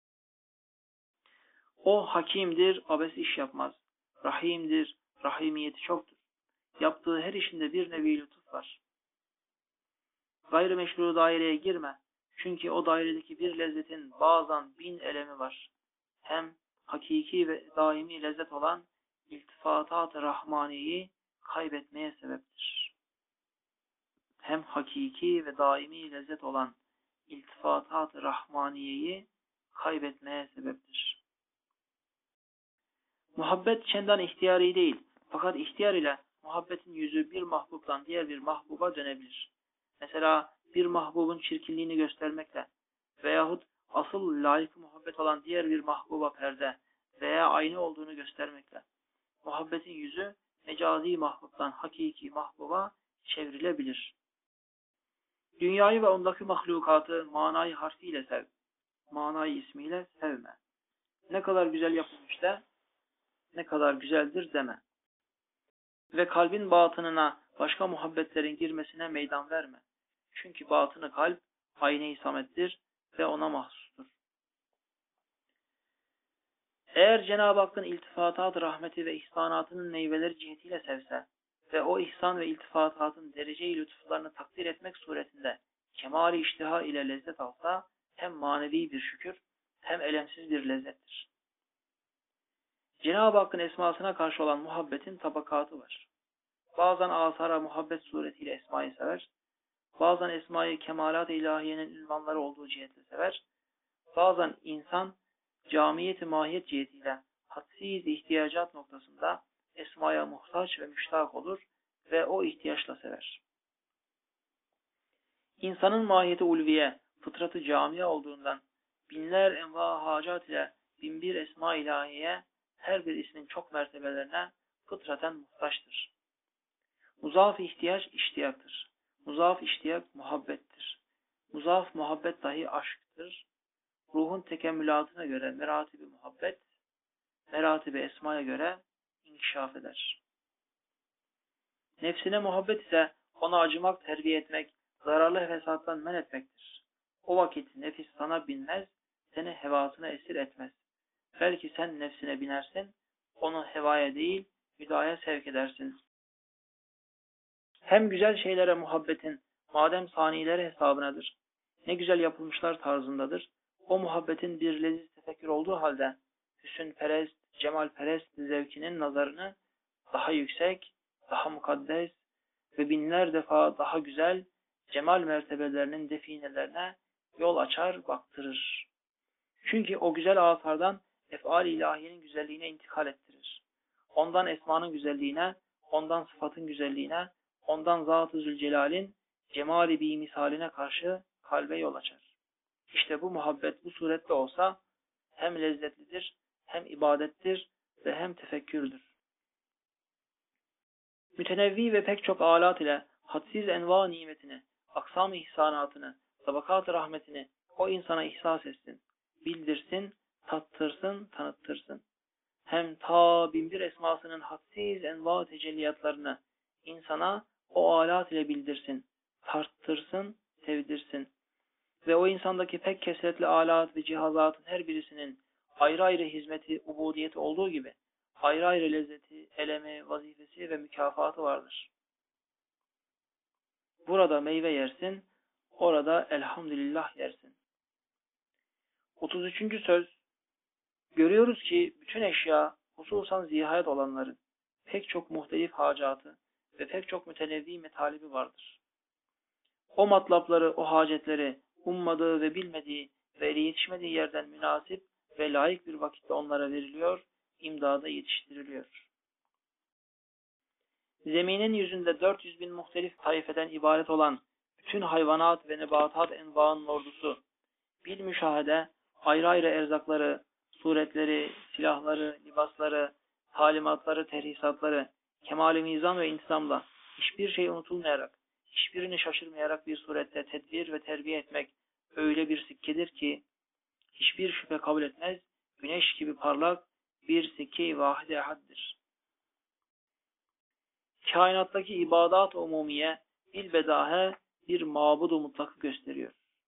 O hakimdir, abes iş yapmaz. Rahimdir, rahimiyeti çoktur. Yaptığı her işinde bir nevi lütuf var. Gayrimeşru daireye girme. Çünkü o dairedeki bir lezzetin bazen bin elemi var. Hem hakiki ve daimi lezzet olan iltifatat-ı rahmaniyeyi kaybetmeye sebeptir. Hem hakiki ve daimi lezzet olan iltifatat-ı rahmaniyeyi kaybetmeye sebeptir. Muhabbet çendan ihtiyari değil, fakat ihtiyar ile muhabbetin yüzü bir mahbubdan diğer bir mahbuba dönebilir. Mesela bir mahbubun çirkinliğini göstermekle veyahut asıl layık muhabbet olan diğer bir mahbuba perde veya aynı olduğunu göstermekle muhabbetin yüzü mecazi mahbubdan hakiki mahbuba çevrilebilir. Dünyayı ve ondaki mahlukatı manayı harfiyle sev. Manayı ismiyle sevme. Ne kadar güzel yapılmış de, ne kadar güzeldir deme. Ve kalbin batınına başka muhabbetlerin girmesine meydan verme. Çünkü batını kalp ayne-i samettir ve ona mahsustur. Eğer Cenab-ı Hakk'ın iltifatat, rahmeti ve ihsanatının meyveleri cihetiyle sevse ve o ihsan ve iltifatatın derece-i lütuflarını takdir etmek suretinde kemal-i iştiha ile lezzet alsa, hem manevi bir şükür hem elemsiz bir lezzettir. Cenab-ı Hakk'ın esmasına karşı olan muhabbetin tabakatı var. Bazen asara muhabbet suretiyle esmayı sever, bazen esmayı kemalat-ı ilahiyenin ünvanları olduğu cihetle sever, bazen insan camiyet-i mahiyet cihetiyle hadsiz ihtiyacat noktasında esmaya muhtaç ve müştak olur ve o ihtiyaçla sever. İnsanın mahiyeti ulviye, fıtratı camia olduğundan binler enva hacat ile binbir esma ilahiye, her bir ismin çok mertebelerine fıtraten muhtaçtır. Muzaf ihtiyaç iştiyaktır. Muzaf iştiyak muhabbettir. Muzaf muhabbet dahi aşktır. Ruhun tekemmülatına göre meratibi muhabbet, meratibi esmaya göre inkişaf eder. Nefsine muhabbet ise ona acımak, terbiye etmek, zararlı hevesattan men etmektir. O vakit nefis sana binmez, seni hevasına esir etmez. Belki sen nefsine binersin, onu hevaya değil, hüdaya sevk edersin. Hem güzel şeylere muhabbetin, madem sanileri hesabınadır, ne güzel yapılmışlar tarzındadır, o muhabbetin bir leziz tefekkür olduğu halde, hüsnperest, cemalperest zevkinin nazarını daha yüksek, daha mukaddes ve binler defa daha güzel cemal mertebelerinin definelerine yol açar, baktırır. Çünkü o güzel asardan ef'al-i ilahiyenin güzelliğine intikal ettirir. Ondan esmanın güzelliğine, ondan sıfatın güzelliğine, ondan Zat-ı Zülcelal'in cemali bir misaline karşı kalbe yol açar. İşte bu muhabbet bu surette olsa hem lezzetlidir, hem ibadettir ve hem tefekkürdür. Mütenevvi ve pek çok alat ile hadsiz enva nimetini, aksam-ı ihsanatını, tabakat-ı rahmetini o insana ihsas etsin, bildirsin, tattırsın, tanıttırsın. Hem ta binbir esmasının hadsiz enva tecelliyatlarını insana o alat ile bildirsin, tarttırsın, sevdirsin. Ve o insandaki pek kesretli alat ve cihazatın her birisinin ayrı ayrı hizmeti, ubudiyeti olduğu gibi ayrı ayrı lezzeti, elemi, vazifesi ve mükafatı vardır. Burada meyve yersin, orada elhamdülillah yersin. otuz üçüncü söz. Görüyoruz ki bütün eşya, hususan zihayet olanların pek çok muhtelif hacatı ve pek çok mütenevvi metalibi vardır. O matlapları, o hacetleri ummadığı ve bilmediği ve yetişmediği yerden münasip ve layık bir vakitte onlara veriliyor, imdada yetiştiriliyor. Zeminin yüzünde dört yüz bin muhtelif taifeden ibaret olan bütün hayvanat ve nebatat envaının ordusu, bil müşahede ayrı ayrı erzakları, suretleri, silahları, libasları, talimatları, terhisatları, kemal-i mizan ve intizamla hiçbir şey unutulmayarak, hiçbirini şaşırmayarak bir surette tedbir ve terbiye etmek öyle bir sikkedir ki hiçbir şüphe kabul etmez, güneş gibi parlak bir sikke-i vahide haddir. Kainattaki ibadat-ı umumiye bilbedahe bir mabud-u mutlakı gösteriyor.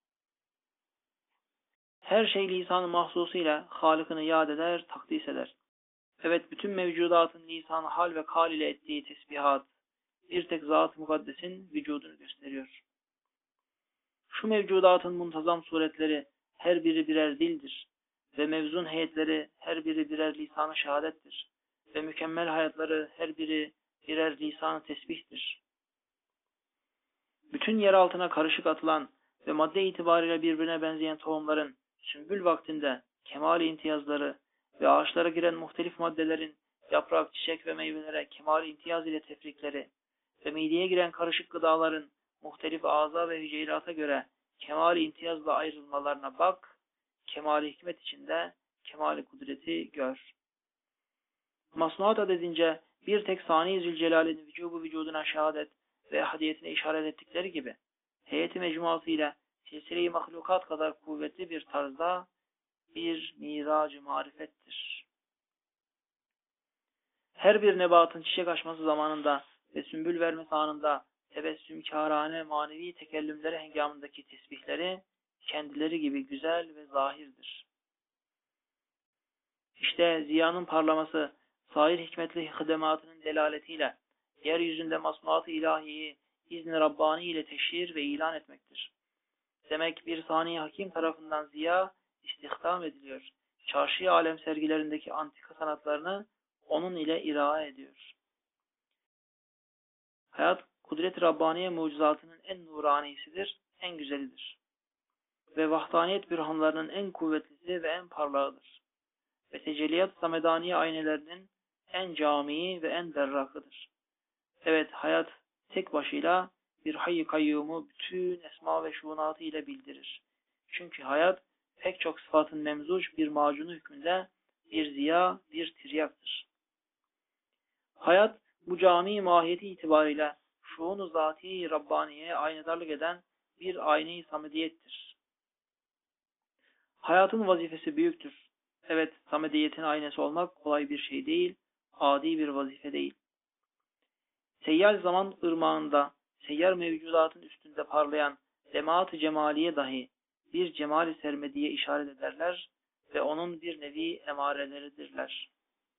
Her şey lisan-ı mahsusuyla Halık'ını yad eder, takdis eder. Evet, bütün mevcudatın lisan-ı hal ve kal ile ettiği tesbihat, bir tek Zat-ı Mukaddes'in vücudunu gösteriyor. Şu mevcudatın muntazam suretleri her biri birer dildir ve mevzun heyetleri her biri birer lisan-ı şehadettir ve mükemmel hayatları her biri birer lisan-ı tesbihtir. Bütün yer altına karışık atılan ve madde itibariyle birbirine benzeyen tohumların sümbül vaktinde kemal-i imtiyazları ve ağaçlara giren muhtelif maddelerin yaprak, çiçek ve meyvelere kemal-i imtiyaz ile tefrikleri ve mideye giren karışık gıdaların muhtelif ağza ve hüceyrata göre kemal-i imtiyazla ayrılmalarına bak, kemal-i hikmet içinde kemal-i kudreti gör. Masnuat adedince Bir tek Sani Zülcelal'in vücubu vücuduna şehadet ve ehadiyetine işaret ettikleri gibi, heyeti mecmuası ile silsile-i mahlukat kadar kuvvetli bir tarzda bir mirac-ı marifettir. Her bir nebatın çiçek açması zamanında ve sümbül vermesi anında tebessümkârane manevi tekellümleri hengamındaki tesbihleri kendileri gibi güzel ve zahirdir. İşte ziyanın parlaması, sair hikmetli hıdematının delaletiyle yeryüzünde masnuat-ı ilahiyi izni Rabbani ile teşhir ve ilan etmektir. Demek bir sani hakim tarafından ziya istihdam ediliyor. Çarşı alem sergilerindeki antika sanatlarını onun ile ira ediyor. Hayat, kudret-i Rabbaniye mucizatının en nuranisidir, en güzelidir. Ve vahdaniyet bürhanlarının en kuvvetlisi ve en parlağıdır. Ve tecelliyat-ı samedaniye aynelerinin en camii ve en berrakıdır. Evet, hayat tek başıyla bir hayy-i kayyumu bütün esma ve şuunatı ile bildirir. Çünkü hayat pek çok sıfatın memzuc bir macunu hükmünde bir ziya, bir tiryaktır. Hayat bu cami mahiyeti itibariyle şuun-u zati Rabbaniye'ye aynedarlık eden bir ayne-i samediyettir. Hayatın vazifesi büyüktür. Evet, samediyetin aynesi olmak kolay bir şey değil, adi bir vazife değil. Seyyal zaman ırmağında, seyyar mevcudatın üstünde parlayan lemaat-ı cemaliye dahi bir cemal-i sermediye işaret ederler ve onun bir nevi emareleridirler.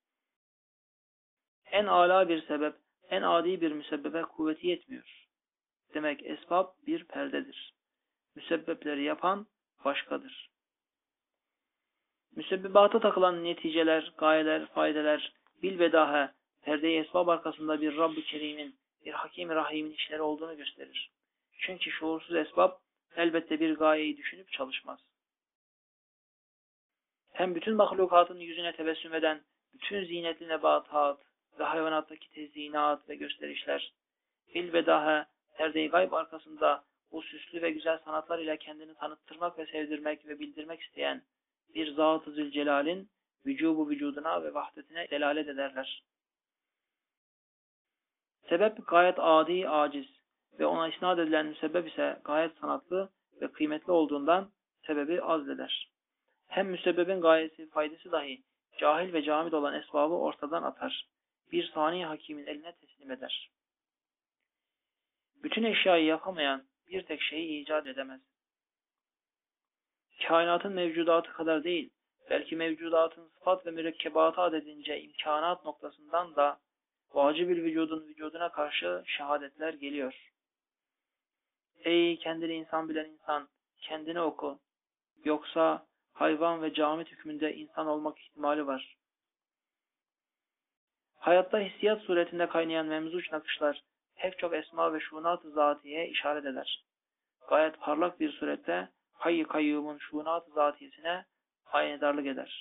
En âlâ bir sebep, en adi bir müsebbebe kuvveti yetmiyor. Demek esbab bir perdedir. Müsebbepleri yapan başkadır. Müsebbibata takılan neticeler, gayeler, faydeler, bilbedahe, perde-i esbab arkasında bir Rabb-ı Kerim'in, bir Hakim-i Rahim'in işleri olduğunu gösterir. Çünkü şuursuz esbab elbette bir gayeyi düşünüp çalışmaz. Hem bütün mahlukatın yüzüne tebessüm eden bütün zinetli nebatat ve hayvanattaki tezyinat ve gösterişler, bilbedahe, perde-i gayb arkasında bu süslü ve güzel sanatlar ile kendini tanıttırmak ve sevdirmek ve bildirmek isteyen bir Zat-ı Zülcelal'in vücubu vücuduna ve vahdetine delalet ederler. Sebep gayet adi, aciz ve ona isnat edilen müsebbep ise gayet sanatlı ve kıymetli olduğundan sebebi azleder. Hem müsebbebin gayesi, faydası dahi cahil ve camid olan esbabı ortadan atar. Bir sani hakimin eline teslim eder. Bütün eşyayı yapamayan bir tek şeyi icat edemez. Kainatın mevcudatı kadar değil, belki mevcudatın sıfat ve mürekkebatı adedince imkanat noktasından da vacib-ül vücudun vücuduna karşı şehadetler geliyor. Ey kendini insan bilen insan, kendini oku. Yoksa hayvan ve camit hükmünde insan olmak ihtimali var. Hayatta hissiyat suretinde kaynayan memzuç nakışlar pek çok esma ve şunat-ı zatiye işaret eder. Gayet parlak bir surette hayy-i kayyumun şunat-ı zatiyesine aynedarlık eder.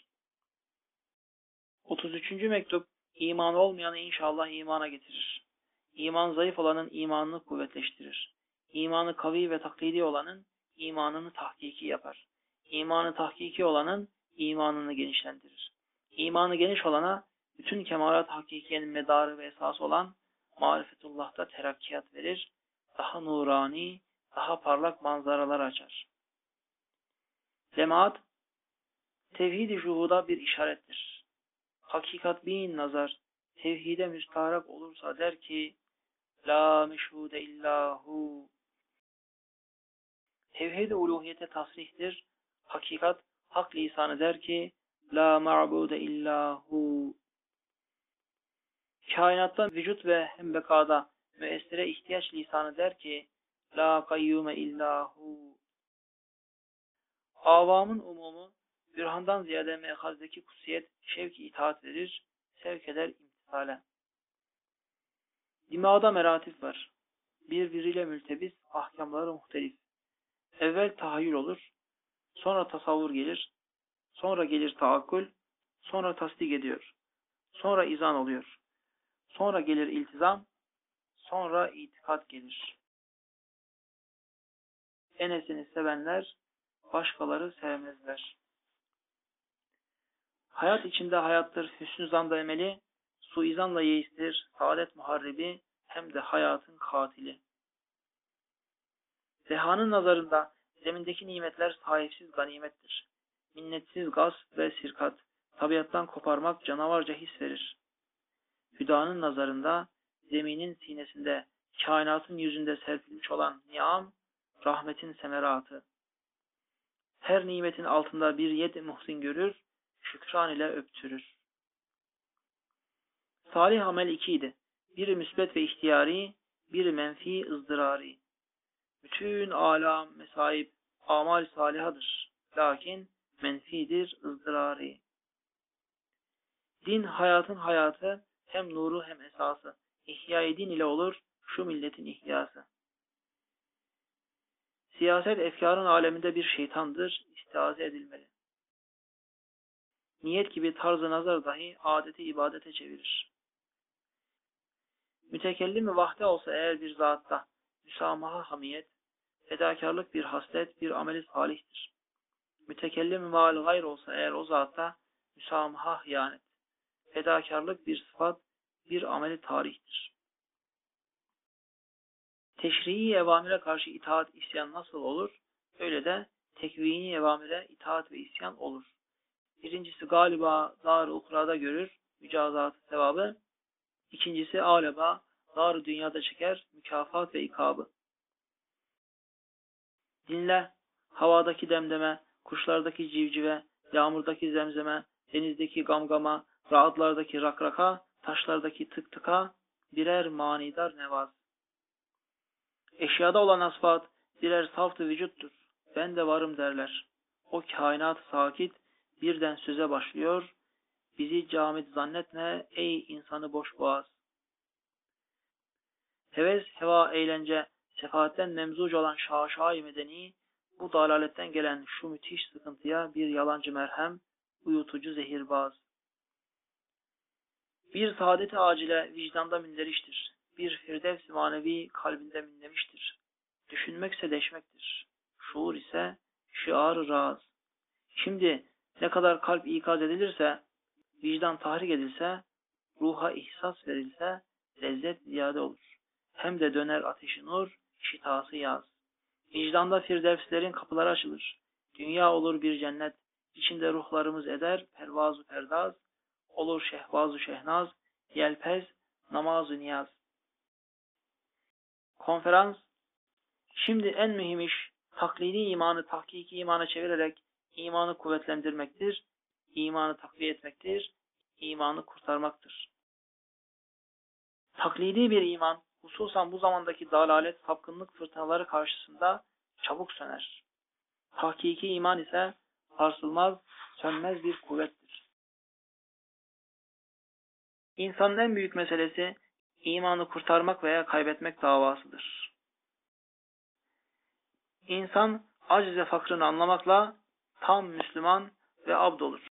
otuz üçüncü mektup, iman olmayanı inşallah imana getirir. İman zayıf olanın imanını kuvvetleştirir. İmanı kavi ve taklidi olanın imanını tahkiki yapar. İmanı tahkiki olanın imanını genişlendirir. İmanı geniş olana bütün kemalat hakikiyenin medarı ve esası olan marifetullah'ta terakkiyat verir, daha nurani, daha parlak manzaralar açar. Cemaat, tevhid-i şuhuda bir işarettir. Hakikat bin nazar, tevhide müstaharak olursa der ki, la meşhude illahu. Tevhid-i uluhiyete tasrihtir. Hakikat, hak lisanı der ki, la ma'bude illahu. Kainatta vücut ve hem bekada müessire ihtiyaç lisanı der ki, la kayyume illahu. Avamın umumu, bürhandan ziyade mehazdeki kutsiyet şevk-i itaat verir, sevk eder imtisale. Dimağda meratif var. Birbiriyle mültebis, ahkamları muhtelif. Evvel tahayyül olur, sonra tasavvur gelir, sonra gelir taakkül, sonra tasdik ediyor, sonra izan oluyor, sonra gelir iltizam, sonra itikat gelir. Enesini sevenler, başkaları sevmezler. Hayat içinde hayattır hüsnü zanda emeli, suizanla yeistir, saadet muharribi, hem de hayatın katili. Dehanın nazarında zemindeki nimetler sahipsiz ganimettir. Minnetsiz gasp ve sirkat, tabiattan koparmak canavarca his verir. Hüdanın nazarında zeminin sinesinde, kainatın yüzünde serpilmiş olan niam, rahmetin semeratı. Her nimetin altında bir yed muhsin görür, şükran ile öptürür. Salih amel ikiydi. Biri müsbet ve ihtiyari, biri menfi ızdırari. Bütün alam mesaib amal salihadır. Lakin menfidir ızdırari. Din hayatın hayatı, hem nuru hem esası. İhya-i din ile olur şu milletin ihyası. Siyaset efkarın aleminde bir şeytandır, istiaze edilmeli. Niyet gibi tarzı nazar dahi adeti ibadete çevirir. Mütekellim-i vahde olsa eğer bir zatta, müsamaha hamiyet, fedakarlık bir haslet, bir ameli salihtir. Mütekellim-i mal gayr olsa eğer o zatta, müsamaha hıyanet, fedakarlık bir sıfat, bir ameli tarihtir. Teşrii evamire karşı itaat isyan nasıl olur? Öyle de tekvini evamire itaat ve isyan olur. Birincisi galiba dar-ı ukrada görür mücazatı sevabı. İkincisi aleba dar-ı dünyada çeker mükafat ve ikabı. Dinle, havadaki demdeme, kuşlardaki civcive, yağmurdaki zemzeme, denizdeki gamgama, rahatlardaki rakraka, taşlardaki tık tıka, birer manidar nevaz. Eşyada olan asfat birer saf-ı vücuttur. Ben de varım derler. O kainat sakit birden söze başlıyor. Bizi camit zannetme ey insanı boş boğaz. Heves, heva, eğlence, sefaatten memzuc olan şaşa-i medeni, bu dalaletten gelen şu müthiş sıkıntıya bir yalancı merhem, uyutucu zehirbaz. Bir saadet-i acile vicdanda münderiştir. Bir firdevs-i manevi kalbinde minlemiştir. Düşünmekse deşmektir. Şuur ise şiar-ı raz. Şimdi ne kadar kalp ikaz edilirse, vicdan tahrik edilse, ruha ihsas verilse, lezzet ziyade olur. Hem de döner ateşi nur, şitası yaz. Vicdanda firdevslerin kapıları açılır. Dünya olur bir cennet. İçinde ruhlarımız eder pervaz-ı perdaz. Olur şehbaz-ı şehnaz, yelpez, namaz-ı niyaz. Konferans, şimdi en mühim iş, taklidi imanı tahkiki imana çevirerek imanı kuvvetlendirmektir, imanı takviye etmektir, imanı kurtarmaktır. Taklidi bir iman, hususan bu zamandaki dalalet, sapkınlık fırtınaları karşısında çabuk söner. Tahkiki iman ise sarsılmaz, sönmez bir kuvvettir. İnsanın en büyük meselesi imanı kurtarmak veya kaybetmek davasıdır. İnsan aciz ve fakrını anlamakla tam Müslüman ve abd olur.